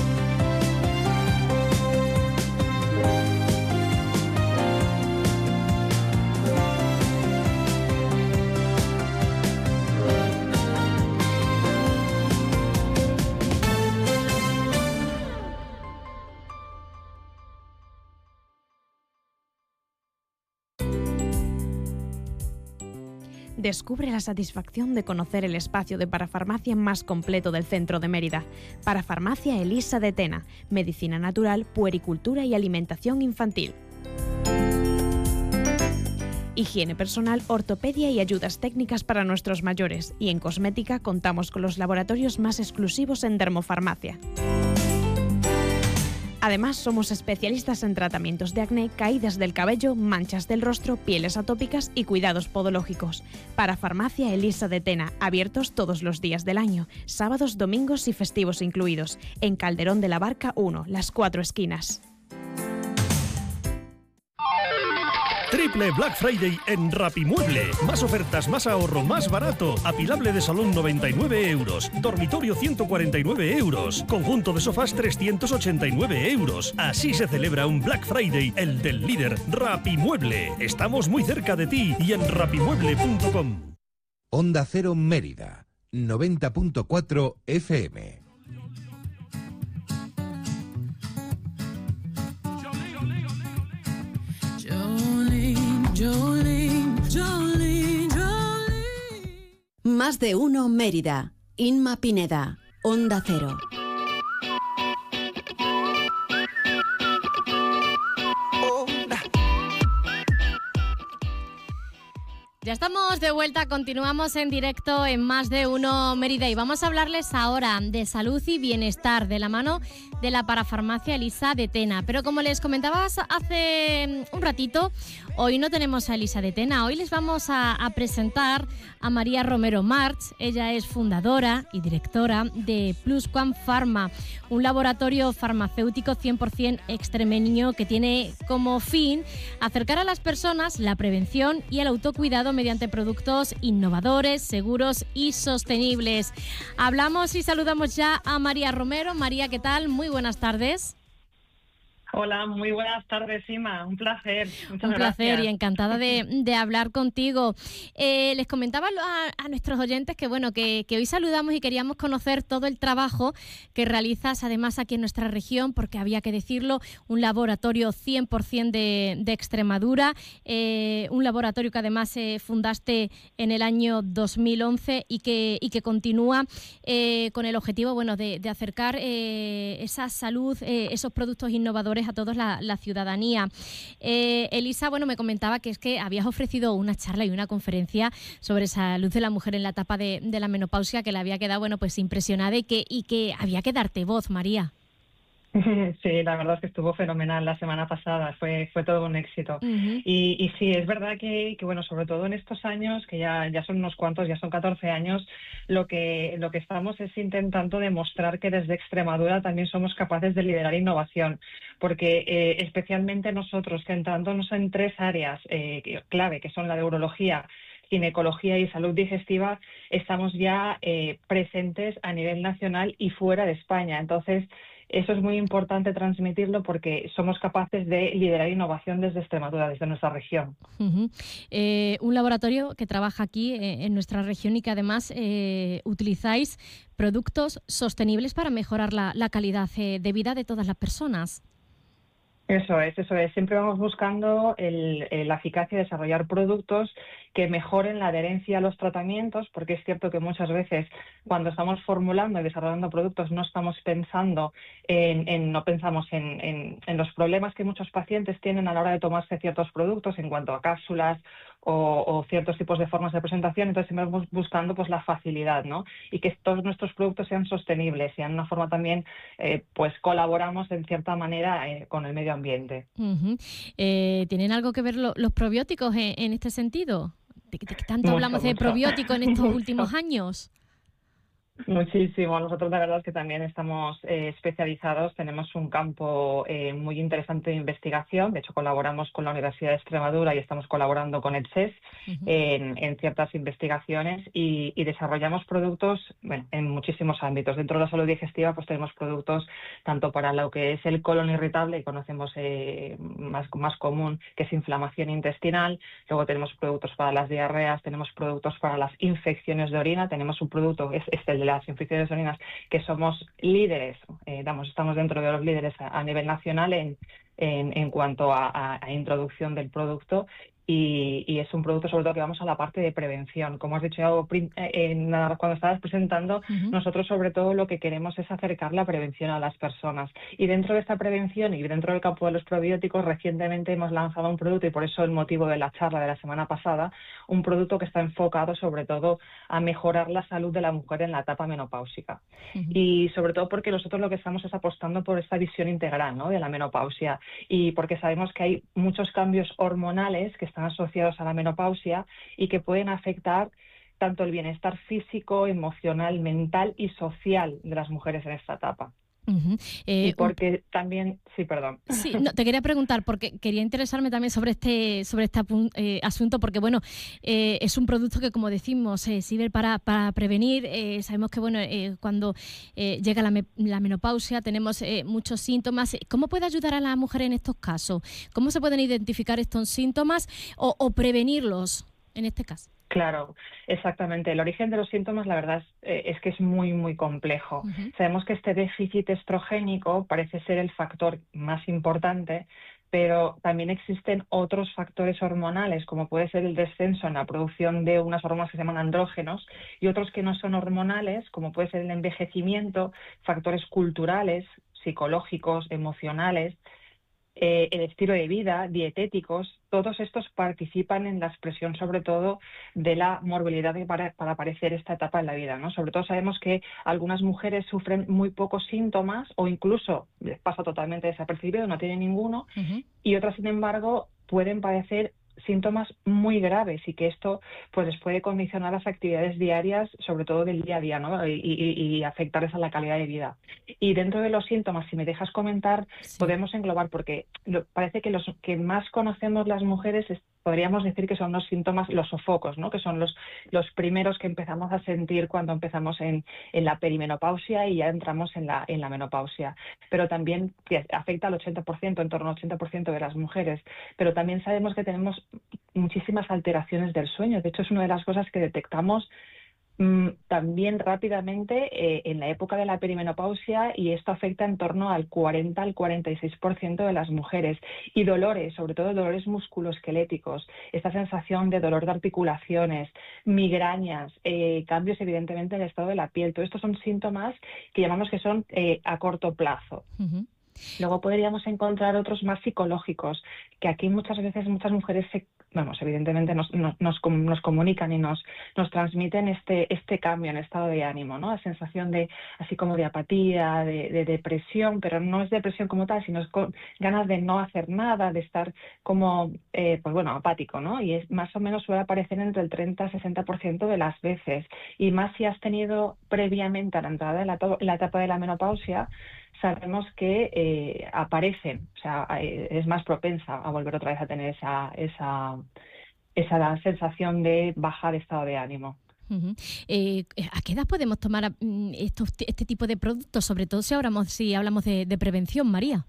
Descubre la satisfacción de conocer el espacio de parafarmacia más completo del centro de Mérida. Parafarmacia Elisa de Tena, medicina natural, puericultura y alimentación infantil. higiene personal, ortopedia y ayudas técnicas para nuestros mayores. Y en cosmética contamos con los laboratorios más exclusivos en dermofarmacia. Además, somos especialistas en tratamientos de acné, caídas del cabello, manchas del rostro, pieles atópicas y cuidados podológicos. Para Farmacia Elisa de Tena, abiertos todos los días del año, sábados, domingos y festivos incluidos, en Calderón de la Barca uno, Las Cuatro Esquinas. Triple Black Friday en Rapimueble. Más ofertas, más ahorro, más barato. Apilable de salón noventa y nueve euros. Dormitorio ciento cuarenta y nueve euros. Conjunto de sofás trescientos ochenta y nueve euros. Así se celebra un Black Friday, el del líder Rapimueble. Estamos muy cerca de ti y en rapimueble punto com. Onda Cero Mérida, noventa punto cuatro F M. Jolene, Jolene, Jolene. Más de uno Mérida. Inma Pineda, Onda Cero. Ya estamos de vuelta, continuamos en directo en Más de Uno Mérida y vamos a hablarles ahora de salud y bienestar de la mano de la parafarmacia Elisa de Tena. Pero como les comentaba hace un ratito, hoy no tenemos a Elisa de Tena, hoy les vamos a, a presentar a María Romero March. Ella es fundadora y directora de Plusquam Pharma, un laboratorio farmacéutico cien por ciento extremeño que tiene como fin acercar a las personas la prevención y el autocuidado mediante productos innovadores, seguros y sostenibles. Hablamos y saludamos ya a María Romero. María, ¿qué tal? Muy buenas tardes. Hola, muy buenas tardes, Ima. Un placer. Muchas Un placer gracias. Y encantada de, de hablar contigo. Eh, les comentaba a, a nuestros oyentes que bueno que, que hoy saludamos y queríamos conocer todo el trabajo que realizas, además aquí en nuestra región, porque había que decirlo, un laboratorio cien por ciento de, de Extremadura, eh, un laboratorio que además eh, fundaste en el año dos mil once y que, y que continúa eh, con el objetivo bueno de, de acercar eh, esa salud, eh, esos productos innovadores a toda la, la ciudadanía. Eh, Elisa, bueno, me comentaba que es que habías ofrecido una charla y una conferencia sobre salud de la mujer en la etapa de, de la menopausia que le había quedado, bueno, pues impresionada y que, y que había que darte voz, María. Sí, la verdad es que estuvo fenomenal la semana pasada, fue fue todo un éxito. Uh-huh. y, y sí, es verdad que, que, bueno, sobre todo en estos años, que ya, ya son unos cuantos, ya son catorce años, lo que, lo que estamos es intentando demostrar que desde Extremadura también somos capaces de liderar innovación, porque eh, especialmente nosotros, centrándonos en tres áreas eh, clave, que son la de urología, ginecología y salud digestiva, estamos ya eh, presentes a nivel nacional y fuera de España. Entonces, eso es muy importante transmitirlo porque somos capaces de liderar innovación desde Extremadura, desde nuestra región. Uh-huh. Eh, un laboratorio que trabaja aquí eh, en nuestra región y que además eh, utilizáis productos sostenibles para mejorar la, la calidad eh, de vida de todas las personas. Eso es, eso es. Siempre vamos buscando el, el, la eficacia de desarrollar productos que mejoren la adherencia a los tratamientos, porque es cierto que muchas veces cuando estamos formulando y desarrollando productos no estamos pensando en, en no pensamos en, en, en los problemas que muchos pacientes tienen a la hora de tomarse ciertos productos en cuanto a cápsulas o, o ciertos tipos de formas de presentación. Entonces siempre vamos buscando pues la facilidad, ¿no? Y que todos nuestros productos sean sostenibles, sean una forma también, eh, pues colaboramos en cierta manera eh, con el medio ambiente. Uh-huh. Eh, ¿Tienen algo que ver lo, los probióticos en, en este sentido? ¿De qué tanto mucho, hablamos mucho. de probióticos en estos últimos años? Muchísimo. Nosotros la verdad es que también estamos eh, especializados. Tenemos un campo eh, muy interesante de investigación. De hecho, colaboramos con la Universidad de Extremadura y estamos colaborando con el C E S uh-huh. en, en ciertas investigaciones y, y desarrollamos productos bueno, en muchísimos ámbitos. Dentro de la salud digestiva pues tenemos productos tanto para lo que es el colon irritable, y conocemos eh, más, más común, que es inflamación intestinal. Luego tenemos productos para las diarreas, tenemos productos para las infecciones de orina. Tenemos un producto, es, es el de las infecciones de orinas, que somos líderes, eh, damos, estamos dentro de los líderes a, a nivel nacional en, en, en cuanto a, a, a introducción del producto Y, y es un producto sobre todo que vamos a la parte de prevención. Como has dicho en, cuando estabas presentando, uh-huh. nosotros sobre todo lo que queremos es acercar la prevención a las personas. Y dentro de esta prevención y dentro del campo de los probióticos, recientemente hemos lanzado un producto, y por eso el motivo de la charla de la semana pasada, un producto que está enfocado sobre todo a mejorar la salud de la mujer en la etapa menopáusica. Uh-huh. Y sobre todo porque nosotros lo que estamos es apostando por esta visión integral, ¿no?, de la menopausia, y porque sabemos que hay muchos cambios hormonales que están asociados a la menopausia y que pueden afectar tanto el bienestar físico, emocional, mental y social de las mujeres en esta etapa. Uh-huh. Eh, y porque un... también, sí, perdón. Sí, no, te quería preguntar porque quería interesarme también sobre este sobre este eh, asunto, porque bueno, eh, es un producto que, como decimos, eh, sirve para, para prevenir. Eh, sabemos que bueno, eh, cuando eh, llega la, me, la menopausia tenemos eh, muchos síntomas. ¿Cómo puede ayudar a la mujer en estos casos? ¿Cómo se pueden identificar estos síntomas o, o prevenirlos en este caso? Claro, exactamente. El origen de los síntomas, la verdad, es, eh, es que es muy, muy complejo. Uh-huh. Sabemos que este déficit estrogénico parece ser el factor más importante, pero también existen otros factores hormonales, como puede ser el descenso en la producción de unas hormonas que se llaman andrógenos, y otros que no son hormonales, como puede ser el envejecimiento, factores culturales, psicológicos, emocionales, Eh, el estilo de vida, dietéticos. Todos estos participan en la expresión sobre todo de la morbilidad para, para aparecer esta etapa en la vida, ¿no? Sobre todo sabemos que algunas mujeres sufren muy pocos síntomas o incluso les pasa totalmente desapercibido, no tienen ninguno, uh-huh. y otras, sin embargo, pueden padecer síntomas muy graves y que esto pues les puede condicionar las actividades diarias, sobre todo del día a día, ¿no? y, y, y afectarles a la calidad de vida. Y dentro de los síntomas, si me dejas comentar, sí. podemos englobar, porque lo, parece que los que más conocemos las mujeres es, podríamos decir que son los síntomas, los sofocos, ¿no? Que son los, los primeros que empezamos a sentir cuando empezamos en, en la perimenopausia y ya entramos en la, en la menopausia. Pero también que afecta al ochenta por ciento, en torno al ochenta por ciento de las mujeres. Pero también sabemos que tenemos muchísimas alteraciones del sueño. De hecho, es una de las cosas que detectamos mm, también rápidamente eh, en la época de la perimenopausia, y esto afecta en torno al cuarenta al cuarenta y seis por ciento de las mujeres. Y dolores, sobre todo dolores musculoesqueléticos, esta sensación de dolor de articulaciones, migrañas, eh, cambios evidentemente en el estado de la piel. Todos estos son síntomas que llamamos que son eh, a corto plazo. Uh-huh. Luego podríamos encontrar otros más psicológicos, que aquí muchas veces muchas mujeres se, vamos, evidentemente nos, nos, nos, nos comunican y nos, nos transmiten este, este cambio en estado de ánimo, ¿no? La sensación de, así como de apatía, de, de depresión, pero no es depresión como tal, sino es con ganas de no hacer nada, de estar como, eh, pues bueno, apático, ¿no? Y es, más o menos suele aparecer entre el treinta a sesenta por ciento de las veces. Y más si has tenido previamente a la entrada de la, la etapa de la menopausia, sabemos que eh, aparecen, o sea, eh, es más propensa a volver otra vez a tener esa, esa, esa sensación de baja de estado de ánimo. Uh-huh. Eh, ¿A qué edad podemos tomar estos, este tipo de productos? Sobre todo si hablamos, si hablamos de, de prevención, María.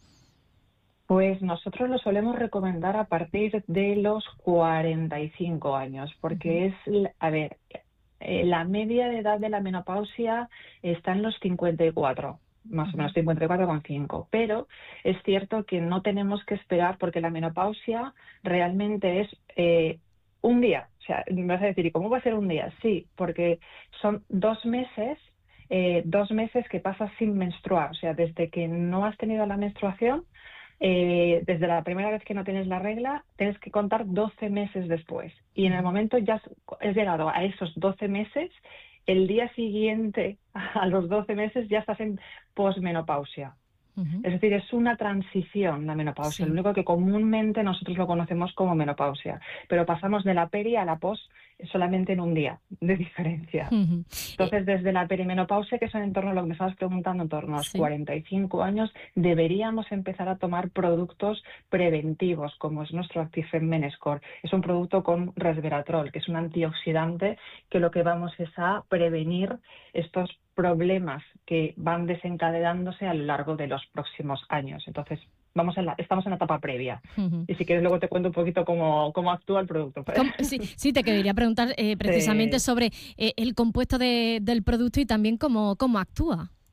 Pues nosotros lo solemos recomendar a partir de los cuarenta y cinco años, porque uh-huh. es, a ver, eh, la media de edad de la menopausia está en los cincuenta y cuatro. Más o menos cincuenta y cuatro coma cinco, pero es cierto que no tenemos que esperar, porque la menopausia realmente es eh, un día. O sea, me vas a decir, ¿y cómo va a ser un día? Sí, porque son dos meses, eh, dos meses que pasas sin menstruar. O sea, desde que no has tenido la menstruación, eh, desde la primera vez que no tienes la regla, tienes que contar doce meses después. Y en el momento ya has, has llegado a esos doce meses, el día siguiente a los doce meses ya estás en posmenopausia. Uh-huh. Es decir, es una transición la menopausia, sí. Lo único que comúnmente nosotros lo conocemos como menopausia, pero pasamos de la peri a la pos solamente en un día de diferencia. Uh-huh. Entonces, desde la perimenopausia, que son en torno a lo que me estabas preguntando, en torno a los sí. cuarenta y cinco años, deberíamos empezar a tomar productos preventivos, como es nuestro Actifem Menescore. Es un producto con resveratrol, que es un antioxidante, que lo que vamos es a prevenir estos problemas que van desencadenándose a lo largo de los próximos años. Entonces, vamos en la, estamos en la etapa previa. Uh-huh. Y si quieres luego te cuento un poquito cómo, cómo actúa el producto. Sí, sí, te quería preguntar eh, precisamente sí. sobre eh, el compuesto de, del producto y también cómo, cómo actúa.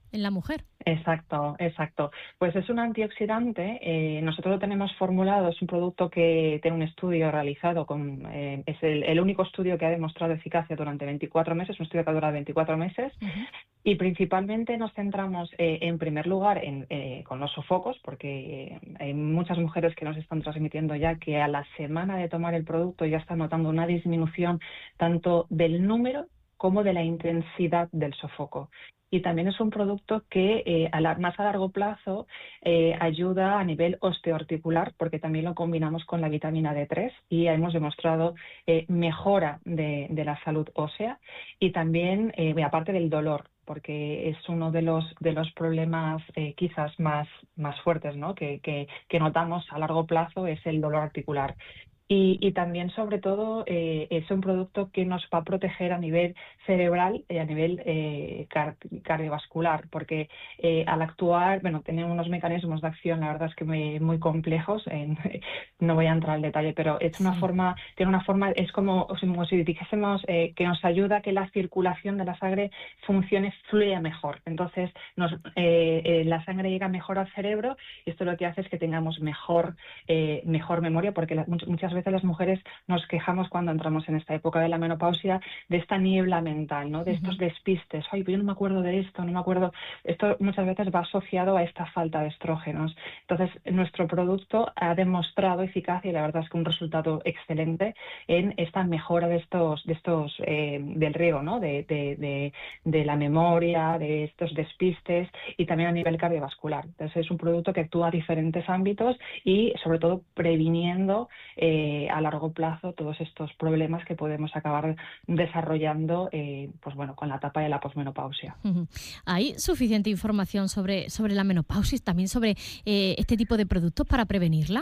en la mujer. Exacto, exacto. Pues es un antioxidante. Eh, nosotros lo tenemos formulado, es un producto que tiene un estudio realizado, con, eh, es el, el único estudio que ha demostrado eficacia durante veinticuatro meses, un estudio que dura veinticuatro meses, uh-huh. y principalmente nos centramos eh, en primer lugar en, eh, con los sofocos, porque eh, hay muchas mujeres que nos están transmitiendo ya que a la semana de tomar el producto ya están notando una disminución tanto del número como de la intensidad del sofoco. Y también es un producto que eh, a la, más a largo plazo eh, ayuda a nivel osteoarticular, porque también lo combinamos con la vitamina D tres y hemos demostrado eh, mejora de, de la salud ósea y también, eh, aparte del dolor, porque es uno de los de los problemas eh, quizás más, más fuertes, ¿no? que, que, que notamos a largo plazo, es el dolor articular. Y, y también, sobre todo, eh, es un producto que nos va a proteger a nivel cerebral y a nivel eh, car cardiovascular, porque eh, al actuar, bueno, tenemos unos mecanismos de acción, la verdad es que muy, muy complejos, en, no voy a entrar al detalle, pero es una sí. forma, tiene una forma, es como, como si dijésemos eh, que nos ayuda a que la circulación de la sangre funcione, fluya mejor. Entonces, nos, eh, eh, la sangre llega mejor al cerebro y esto lo que hace es que tengamos mejor, eh, mejor memoria, porque la, muchas veces veces las mujeres nos quejamos cuando entramos en esta época de la menopausia de esta niebla mental, ¿no? De estos uh-huh. despistes. Ay, pues yo no me acuerdo de esto, no me acuerdo. Esto muchas veces va asociado a esta falta de estrógenos. Entonces, nuestro producto ha demostrado eficacia y la verdad es que un resultado excelente en esta mejora de estos, de estos eh, del riego, ¿no? De, de, de, de la memoria, de estos despistes y también a nivel cardiovascular. Entonces, es un producto que actúa a diferentes ámbitos y, sobre todo, previniendo eh, a largo plazo todos estos problemas que podemos acabar desarrollando eh, pues bueno, con la etapa de la posmenopausia. Uh-huh. ¿Hay suficiente información sobre, sobre la menopausia, también sobre eh, este tipo de productos para prevenirla?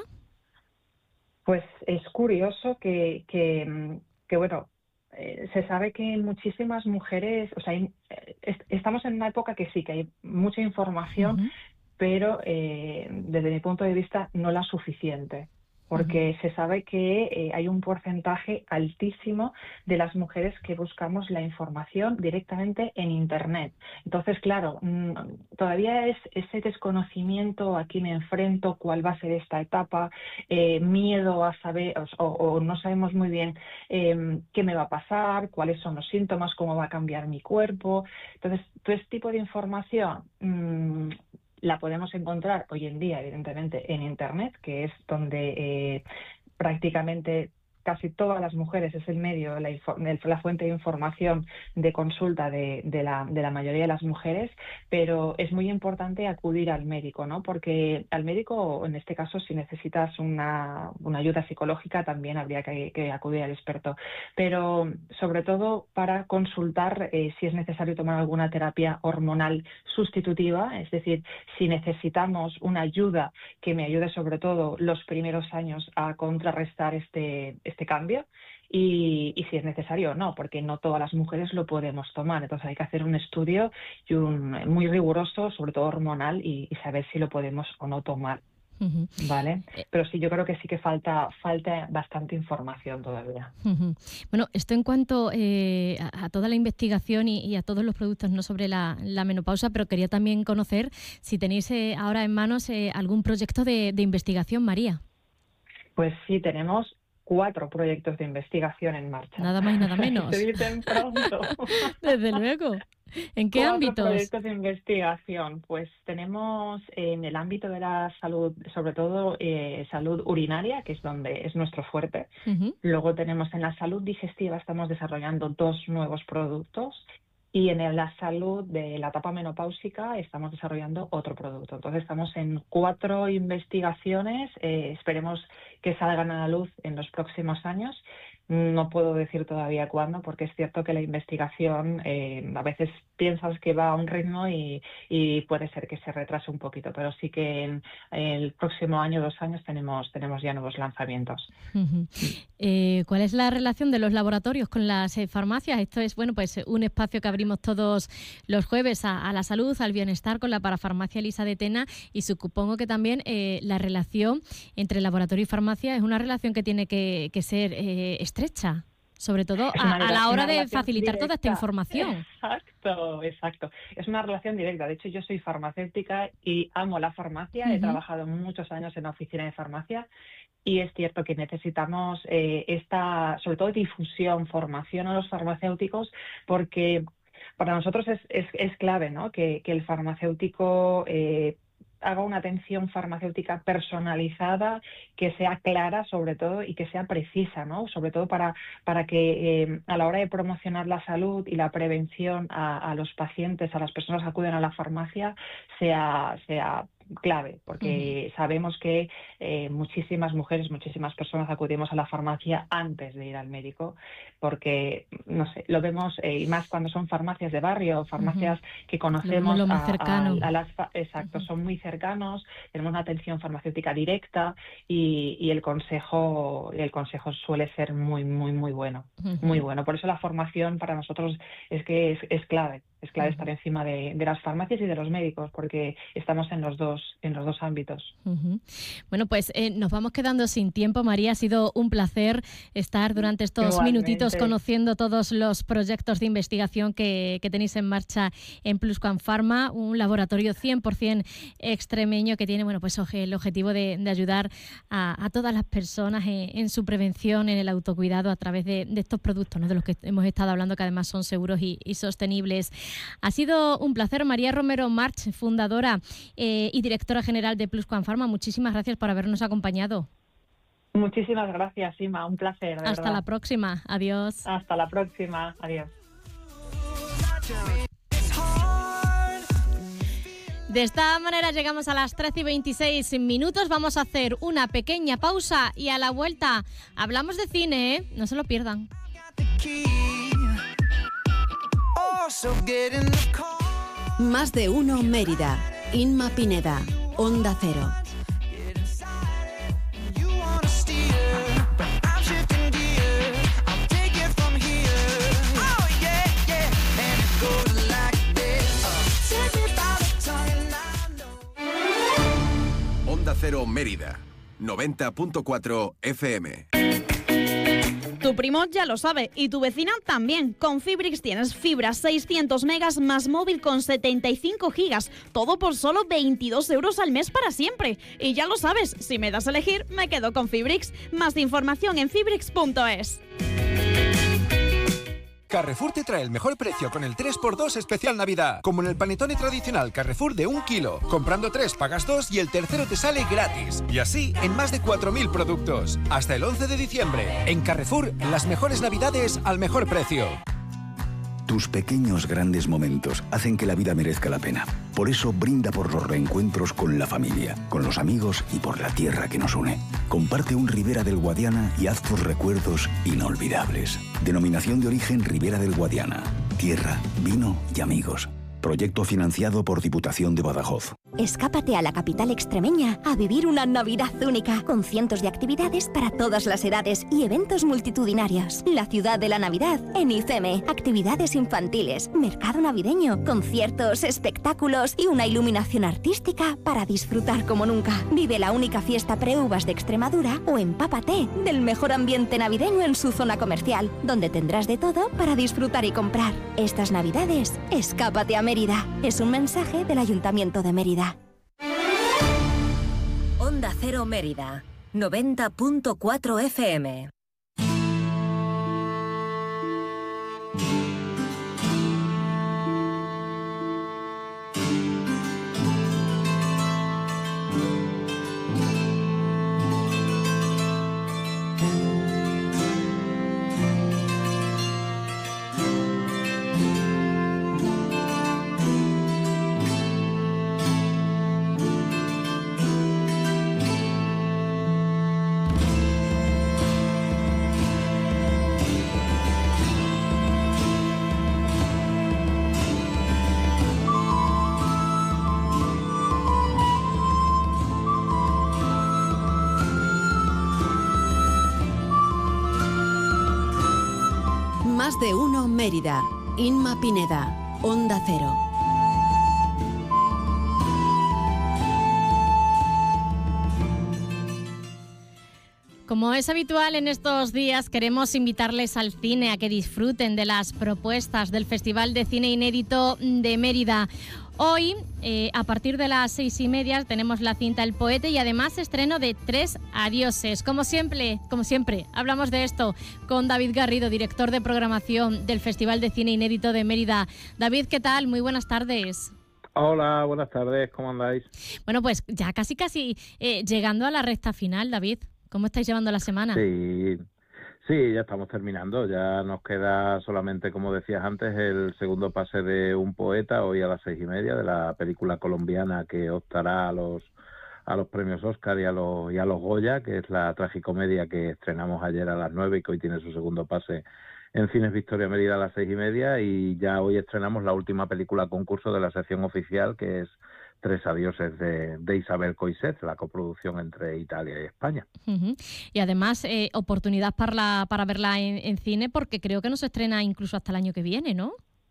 Pues es curioso que, que, que bueno, eh, se sabe que muchísimas mujeres, o sea, hay, est estamos en una época que sí, que hay mucha información, uh-huh. pero eh, desde mi punto de vista no la suficiente. Porque uh-huh. se sabe que eh, hay un porcentaje altísimo de las mujeres que buscamos la información directamente en Internet. Entonces, claro, mmm, todavía es ese desconocimiento, aquí me enfrento, cuál va a ser esta etapa, eh, miedo a saber, o, o no sabemos muy bien eh, qué me va a pasar, cuáles son los síntomas, cómo va a cambiar mi cuerpo. Entonces, todo este tipo de información mmm, la podemos encontrar hoy en día, evidentemente, en Internet, que es donde eh, prácticamente casi todas las mujeres es el medio, la, la fuente de información de consulta de, de, la, de la mayoría de las mujeres, pero es muy importante acudir al médico, ¿no? Porque al médico, en este caso, si necesitas una, una ayuda psicológica, también habría que, que acudir al experto. Pero, sobre todo, para consultar eh, si es necesario tomar alguna terapia hormonal sustitutiva, es decir, si necesitamos una ayuda que me ayude, sobre todo, los primeros años a contrarrestar este este cambio y, y si es necesario o no, porque no todas las mujeres lo podemos tomar. Entonces hay que hacer un estudio y un, muy riguroso, sobre todo hormonal, y, y saber si lo podemos o no tomar. Uh-huh. Vale, pero sí, yo creo que sí que falta falta bastante información todavía. Uh-huh. Bueno, esto en cuanto eh, a, a toda la investigación y, y a todos los productos no sobre la, la menopausia, pero quería también conocer si tenéis eh, ahora en manos eh, algún proyecto de, de investigación, María. Pues sí, tenemos cuatro proyectos de investigación en marcha. Nada más y nada menos. Se dicen pronto. Desde luego. ¿En qué cuatro ámbitos? Proyectos de investigación. Pues tenemos en el ámbito de la salud, sobre todo eh, salud urinaria, que es donde es nuestro fuerte. Uh-huh. Luego tenemos en la salud digestiva, estamos desarrollando dos nuevos productos. Y en la salud de la etapa menopáusica estamos desarrollando otro producto. Entonces estamos en cuatro investigaciones, eh, esperemos que salgan a la luz en los próximos años. No puedo decir todavía cuándo, porque es cierto que la investigación eh, a veces piensas que va a un ritmo y, y puede ser que se retrase un poquito, pero sí que en, en el próximo año, dos años, tenemos, tenemos ya nuevos lanzamientos. Uh-huh. eh, ¿Cuál es la relación de los laboratorios con las eh, farmacias? Esto es bueno, pues un espacio que abrimos todos los jueves a, a la salud, al bienestar, con la parafarmacia Elisa de Tena, y supongo que también eh, la relación entre laboratorio y farmacia es una relación que tiene que, que ser eh, estrecha, sobre todo a, a la hora de facilitar directa. Toda esta información. Exacto. Exacto, exacto. Es una relación directa. De hecho, yo soy farmacéutica y amo la farmacia. Uh-huh. He trabajado muchos años en la oficina de farmacia y es cierto que necesitamos eh, esta, sobre todo, difusión, formación a los farmacéuticos, porque para nosotros es, es, es clave, ¿no? Que, que el farmacéutico eh, haga una atención farmacéutica personalizada, que sea clara sobre todo y que sea precisa, ¿no? Sobre todo para, para que eh, a la hora de promocionar la salud y la prevención a, a los pacientes, a las personas que acuden a la farmacia, sea, sea clave, porque uh-huh. sabemos que eh, muchísimas mujeres, muchísimas personas acudimos a la farmacia antes de ir al médico, porque, no sé, lo vemos, eh, y más cuando son farmacias de barrio, farmacias uh-huh. que conocemos lo más a, cercano. A, a las... Exacto, uh-huh. son muy cercanos, tenemos una atención farmacéutica directa y, y el consejo el consejo suele ser muy, muy, muy bueno, uh-huh. muy bueno. Por eso la formación para nosotros es que es, es clave, es clave uh-huh. estar encima de, de las farmacias y de los médicos, porque estamos en los dos en los dos ámbitos. Uh-huh. Bueno, pues eh, nos vamos quedando sin tiempo, María. Ha sido un placer estar durante estos Igualmente. minutitos conociendo todos los proyectos de investigación que, que tenéis en marcha en Pluscuam-Pharma, un laboratorio cien por ciento extremeño que tiene, bueno, pues el objetivo de, de ayudar a, a todas las personas en, en su prevención, en el autocuidado a través de, de estos productos, ¿no? De los que hemos estado hablando, que además son seguros y, y sostenibles. Ha sido un placer. María Romero March, fundadora eh, y directora general de Pluscuam-Pharma, muchísimas gracias por habernos acompañado. Muchísimas gracias, Ima, un placer. De Hasta verdad. la próxima, adiós. Hasta la próxima, adiós. De esta manera llegamos a las trece y veintiséis minutos, vamos a hacer una pequeña pausa y a la vuelta hablamos de cine, ¿eh? No se lo pierdan. Más de uno Mérida. Inma Pineda, Onda Cero. Onda Cero Mérida, noventa punto cuatro F M. Tu primo ya lo sabe y tu vecina también. Con Fibrix tienes fibra seiscientos megas más móvil con setenta y cinco gigas. Todo por solo veintidós euros al mes para siempre. Y ya lo sabes, si me das a elegir, me quedo con Fibrix. Más información en fibrix punto es. Carrefour te trae el mejor precio con el tres por dos especial Navidad. Como en el panetone tradicional Carrefour de un kilo. Comprando tres pagas dos y el tercero te sale gratis. Y así en más de cuatro mil productos. Hasta el once de diciembre. En Carrefour, las mejores Navidades al mejor precio. Tus pequeños grandes momentos hacen que la vida merezca la pena. Por eso brinda por los reencuentros con la familia, con los amigos y por la tierra que nos une. Comparte un Ribera del Guadiana y haz tus recuerdos inolvidables. Denominación de origen Ribera del Guadiana. Tierra, vino y amigos. Proyecto financiado por Diputación de Badajoz. Escápate a la capital extremeña a vivir una Navidad única, con cientos de actividades para todas las edades y eventos multitudinarios. La ciudad de la Navidad en ICEME. Actividades infantiles, mercado navideño, conciertos, espectáculos y una iluminación artística para disfrutar como nunca. Vive la única fiesta pre-uvas de Extremadura o empápate del mejor ambiente navideño en su zona comercial, donde tendrás de todo para disfrutar y comprar. Estas Navidades, escápate a Mérida. Es un mensaje del Ayuntamiento de Mérida. Onda Cero Mérida, noventa punto cuatro F M. Más de uno Mérida. Inma Pineda, Onda Cero. Como es habitual en estos días, queremos invitarles al cine a que disfruten de las propuestas del Festival de Cine Inédito de Mérida. Hoy, eh, a partir de las seis y media, tenemos la cinta El Poeta y además estreno de Tres Adioses. Como siempre, como siempre, hablamos de esto con David Garrido, director de programación del Festival de Cine Inédito de Mérida. David, ¿qué tal? Muy buenas tardes. Hola, buenas tardes, ¿cómo andáis? Bueno, pues ya casi casi eh, llegando a la recta final, David. ¿Cómo estáis llevando la semana? Sí, sí, ya estamos terminando. Ya nos queda solamente, como decías antes, el segundo pase de Un Poeta, hoy a las seis y media, de la película colombiana que optará a los a los premios Oscar y a los y a los Goya, que es la tragicomedia que estrenamos ayer a las nueve y que hoy tiene su segundo pase en Cines Victoria Mérida a las seis y media, y ya hoy estrenamos la última película concurso de la sección oficial, que es Tres Adioses de, de Isabel Coixet, la coproducción entre Italia y España. Uh-huh. Y además, eh, oportunidad para, la, para verla en, en cine, porque creo que no se estrena incluso hasta el año que viene, ¿no?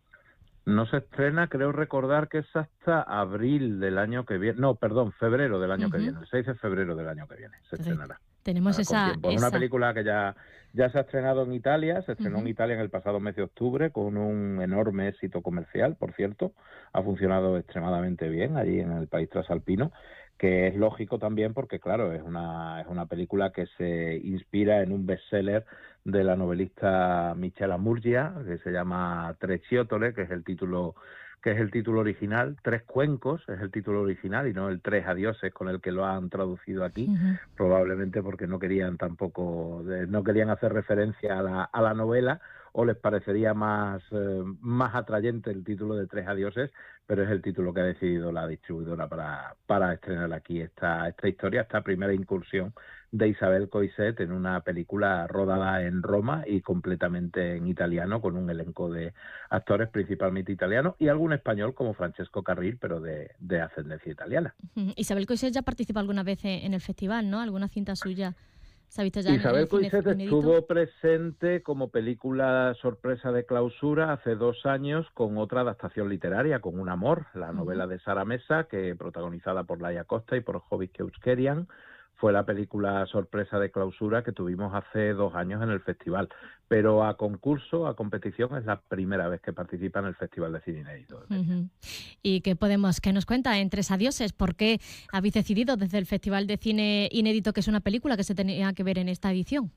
No se estrena, creo recordar que es hasta abril del año que viene. No, perdón, febrero del año uh-huh. que viene. El seis de febrero del año que viene se estrenará. Tenemos esa, esa... Es una película que ya, ya se ha estrenado en Italia, se estrenó uh-huh. en Italia en el pasado mes de octubre con un enorme éxito comercial, por cierto. Ha funcionado extremadamente bien allí en el país trasalpino, que es lógico también porque, claro, es una, es una película que se inspira en un bestseller de la novelista Michela Murgia, que se llama Trecciotole, que es el título que es el título original. Tres cuencos es el título original y no el Tres Adioses con el que lo han traducido aquí, uh-huh. probablemente porque no querían tampoco, no querían hacer referencia a la, a la novela, o les parecería más, eh, más atrayente el título de Tres Adioses, pero es el título que ha decidido la distribuidora para, para estrenar aquí esta, esta historia, esta primera incursión de Isabel Coixet en una película rodada en Roma y completamente en italiano, con un elenco de actores principalmente italianos y algún español como Francesco Carril, pero de, de ascendencia italiana. Uh-huh. Isabel Coixet ya participó alguna vez en el festival, ¿no? ¿Alguna cinta suya se ha visto ya? Isabel en el Coixet estuvo presente como película sorpresa de clausura hace dos años con otra adaptación literaria, con Un Amor, la novela uh-huh. de Sara Mesa, que protagonizada por Laia Costa y por Jovis Keuskerian. Fue la película sorpresa de clausura que tuvimos hace dos años en el festival. Pero a concurso, a competición, es la primera vez que participa en el Festival de Cine Inédito. Uh-huh. ¿Y qué podemos, qué nos cuenta en Tres Adioses? ¿Por qué habéis decidido desde el Festival de Cine Inédito que es una película que se tenía que ver en esta edición?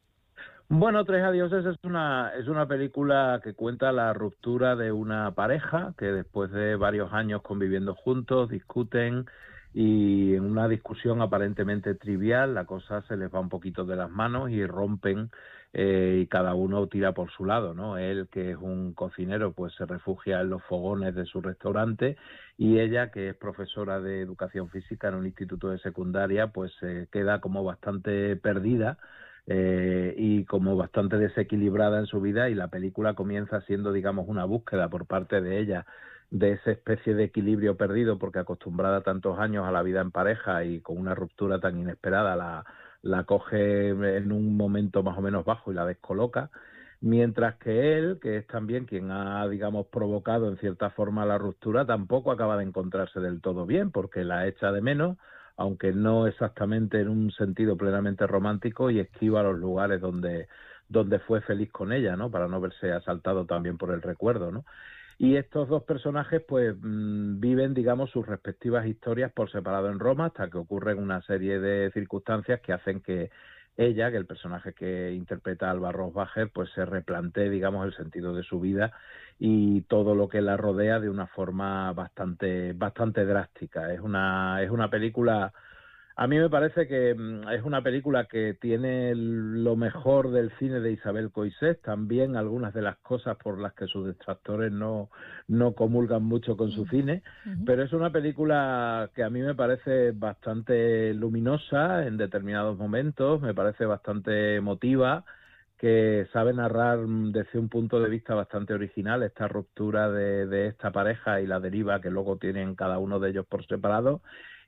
Bueno, Tres Adioses es una, es una película que cuenta la ruptura de una pareja que después de varios años conviviendo juntos, discuten, y en una discusión aparentemente trivial la cosa se les va un poquito de las manos y rompen, eh, y cada uno tira por su lado, ¿no? Él, que es un cocinero, pues se refugia en los fogones de su restaurante, y ella, que es profesora de educación física en un instituto de secundaria, pues se eh, queda como bastante perdida eh, y como bastante desequilibrada en su vida, y la película comienza siendo, digamos, una búsqueda por parte de ella de esa especie de equilibrio perdido, porque acostumbrada tantos años a la vida en pareja y con una ruptura tan inesperada la, la coge en un momento más o menos bajo y la descoloca, mientras que él, que es también quien ha, digamos, provocado en cierta forma la ruptura, tampoco acaba de encontrarse del todo bien, porque la echa de menos, aunque no exactamente en un sentido plenamente romántico, y esquiva los lugares donde, donde fue feliz con ella, ¿no? Para no verse asaltado también por el recuerdo, ¿no? Y estos dos personajes pues mmm, viven, digamos, sus respectivas historias por separado en Roma, hasta que ocurren una serie de circunstancias que hacen que ella, que el personaje que interpreta Alba Rosbacher, pues se replantee, digamos, el sentido de su vida y todo lo que la rodea de una forma bastante bastante drástica. Es una es una película, a mí me parece que es una película que tiene lo mejor del cine de Isabel Coixet, también algunas de las cosas por las que sus detractores no, no comulgan mucho con su cine, uh-huh. pero es una película que a mí me parece bastante luminosa en determinados momentos, me parece bastante emotiva, que sabe narrar desde un punto de vista bastante original esta ruptura de, de esta pareja y la deriva que luego tienen cada uno de ellos por separado.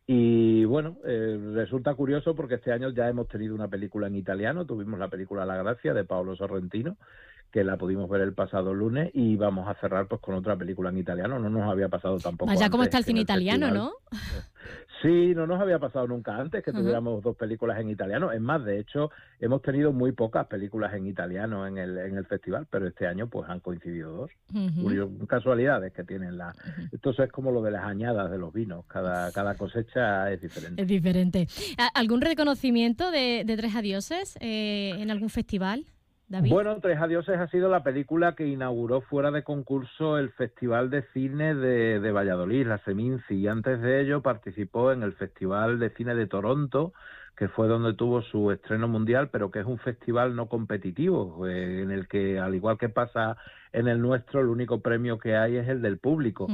Y bueno, eh, resulta curioso porque este año ya hemos tenido una película en italiano, tuvimos la película La Gracia de Paolo Sorrentino, que la pudimos ver el pasado lunes, y vamos a cerrar pues con otra película en italiano, no nos había pasado tampoco. Vaya cómo está el cine el italiano, festival. ¿no? Sí, no nos había pasado nunca antes que Ujú. tuviéramos dos películas en italiano. Es más, de hecho, hemos tenido muy pocas películas en italiano en el en el festival, pero este año pues han coincidido dos. Ujú. Curio- Casualidades que tienen la... Esto es como lo de las añadas de los vinos. Cada, cada cosecha es diferente. Es diferente. ¿A- ¿Algún reconocimiento de, de Tres Adioses eh, en algún festival, David? Bueno, Tres Adioses ha sido la película que inauguró fuera de concurso el Festival de Cine de, de Valladolid, la Seminci, y antes de ello participó en el Festival de Cine de Toronto, que fue donde tuvo su estreno mundial, pero que es un festival no competitivo, eh, en el que, al igual que pasa en el nuestro, el único premio que hay es el del público.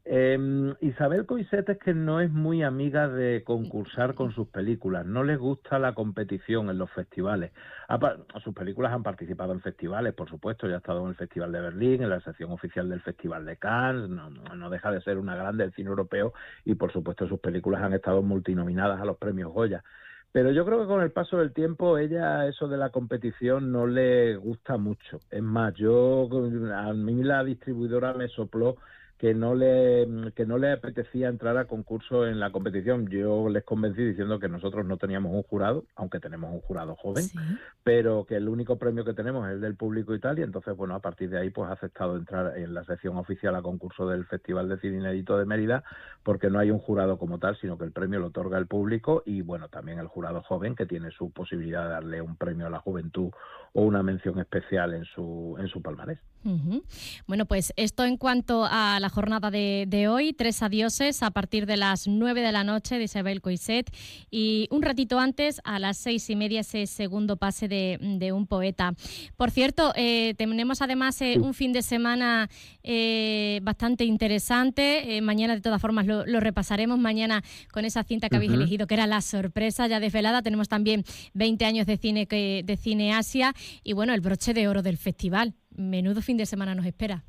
Eh, Isabel Coixet es que no es muy amiga de concursar con sus películas, no le gusta la competición en los festivales. Apa- sus películas han participado en festivales, por supuesto, ya ha estado en el Festival de Berlín, en la sección oficial del Festival de Cannes, no, no, no deja de ser una grande del cine europeo, y por supuesto sus películas han estado multinominadas a los premios Goya. Pero yo creo que con el paso del tiempo ella eso de la competición no le gusta mucho. Es más, yo a mí la distribuidora me sopló que no le que no le apetecía entrar a concurso en la competición. Yo les convencí diciendo que nosotros no teníamos un jurado, aunque tenemos un jurado joven, pero que el único premio que tenemos es el del público y tal, y entonces, bueno, a partir de ahí pues ha aceptado entrar en la sección oficial a concurso del Festival de Cine Inédito de Mérida, porque no hay un jurado como tal, sino que el premio lo otorga el público y, bueno, también el jurado joven, que tiene su posibilidad de darle un premio a la juventud o una mención especial en su en su palmarés. Ujú. Bueno, pues esto en cuanto a la jornada de, de hoy, Tres Adioses a partir de las nueve de la noche de Isabel Coixet, y un ratito antes, a las seis y media, ese segundo pase de, de un poeta. Por cierto, eh, tenemos además eh, un fin de semana eh, bastante interesante. Eh, mañana, de todas formas, lo, lo repasaremos mañana con esa cinta que habéis Ujú. elegido, que era La Sorpresa, ya desvelada. Tenemos también veinte años de cine, que, de cine Asia, y bueno, el broche de oro del festival. Menudo fin de semana nos espera.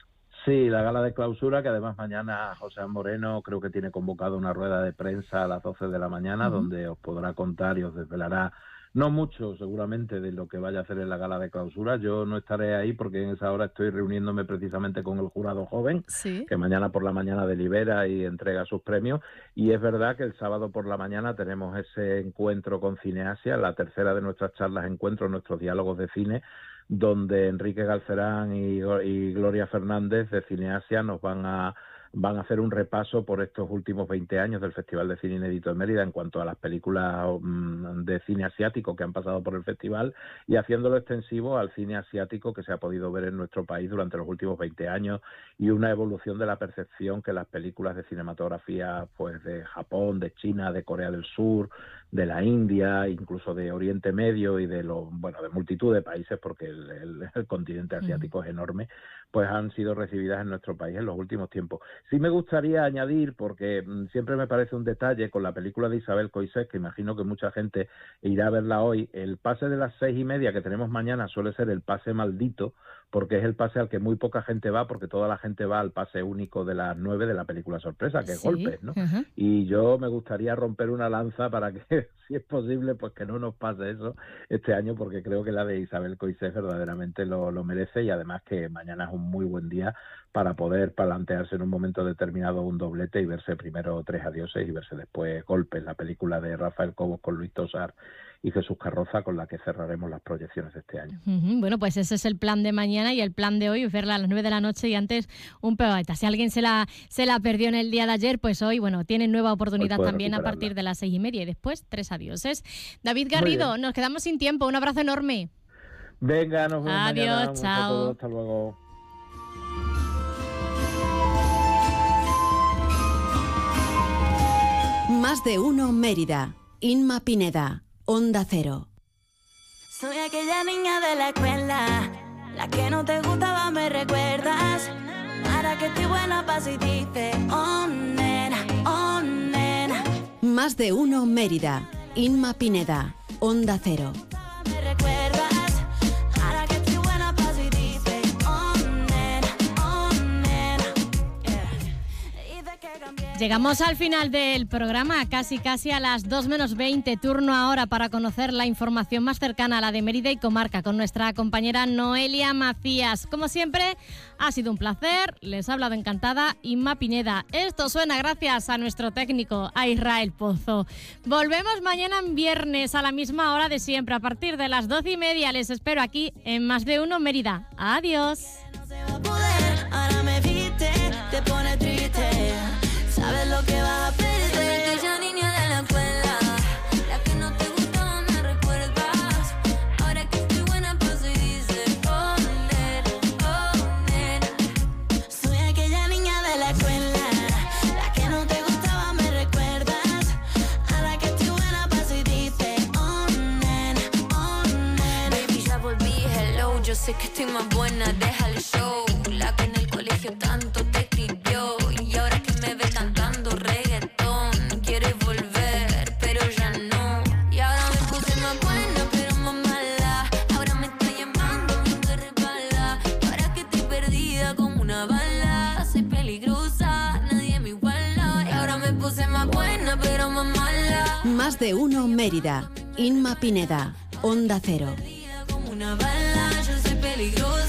Sí, la gala de clausura, que además mañana José Moreno creo que tiene convocado una rueda de prensa a las doce de la mañana, Ujú. donde os podrá contar y os desvelará, no mucho seguramente, de lo que vaya a hacer en la gala de clausura. Yo no estaré ahí porque en esa hora estoy reuniéndome precisamente con el jurado joven, Sí. que mañana por la mañana delibera y entrega sus premios. Y es verdad que el sábado por la mañana tenemos ese encuentro con Cineasia, la tercera de nuestras charlas encuentros, nuestros diálogos de cine, donde Enrique Galcerán y, y Gloria Fernández de Cineasia nos van a van a hacer un repaso por estos últimos veinte años del Festival de Cine Inédito de Mérida en cuanto a las películas mm, de cine asiático que han pasado por el festival, y haciéndolo extensivo al cine asiático que se ha podido ver en nuestro país durante los últimos veinte años, y una evolución de la percepción que las películas de cinematografía pues de Japón, de China, de Corea del Sur, de la India, incluso de Oriente Medio y de lo bueno de multitud de países, porque el, el, el continente asiático es enorme, pues han sido recibidas en nuestro país en los últimos tiempos. Sí me gustaría añadir, porque mm, siempre me parece un detalle con la película de Isabel Coixet, que imagino que mucha gente irá a verla hoy, el pase de las seis y media que tenemos mañana suele ser el pase maldito, porque es el pase al que muy poca gente va, porque toda la gente va al pase único de las nueve de la película sorpresa, que es Sí. Golpes, ¿no? Ajá. Y yo me gustaría romper una lanza para que, si es posible, pues que no nos pase eso este año, porque creo que la de Isabel Coixet verdaderamente lo, lo merece, y además que mañana es un muy buen día para poder plantearse en un momento determinado un doblete y verse primero Tres Adioses y verse después Golpes, la película de Rafael Cobos con Luis Tosar y Jesús Carroza, con la que cerraremos las proyecciones de este año. Ujú. Bueno, pues ese es el plan de mañana, y el plan de hoy es verla a las nueve de la noche y antes un poeta. Si alguien se la, se la perdió en el día de ayer, pues hoy, bueno, tiene nueva oportunidad puede también a recuperarla. partir de las seis y media, y después Tres Adioses. David Muy Garrido, bien. nos quedamos sin tiempo. Un abrazo enorme. Venga, nos vemos Adiós, mañana. Un chao. saludo, hasta luego. Más de uno Mérida. Inma Pineda. Onda Cero. Soy aquella niña de la escuela, la que no te gustaba, me recuerdas. Ahora que estoy buena pa' si dices, oh nena, oh nena. Más de uno Mérida. Inma Pineda. Onda Cero. Me recuerdas. Ahora que estoy buena pa' si dices, oh nena, oh nena. Yeah. Y de que cambié. Llegamos al final del programa, casi casi a las dos menos veinte, turno ahora para conocer la información más cercana a la de Mérida y comarca con nuestra compañera Noelia Macías. Como siempre, ha sido un placer, les ha hablado encantada Inma Pineda. Esto suena gracias a nuestro técnico, a Israel Pozo. Volvemos mañana en viernes a la misma hora de siempre, a partir de las doce y media. Les espero aquí en Más de Uno Mérida. Adiós. Ahora me viste, te pone triste. Sabes lo que vas a perder. Aquella niña de la escuela, la que no te gustaba, me recuerdas. Ahora que estoy buena, pues y dice, oh, nena, oh, nena. Soy aquella niña de la escuela, la que no te gustaba, me recuerdas. Ahora que estoy buena, pues y dice, oh, nena, oh, nena. Baby, ya volví, hello, yo sé que estoy más buena, deja el show. La que en el colegio tanto te escribió y ahora que me ve cantando reggaetón quiere volver, pero ya no. Y ahora me puse más buena, pero más mala. Ahora me está llamando, me te resbala. Y ahora que estoy perdida como una bala, soy peligrosa, nadie me iguala. Y ahora me puse más buena, pero más mala. Más de Uno Mérida. Inma Pineda, Onda Cero. Como una bala, yo soy peligrosa.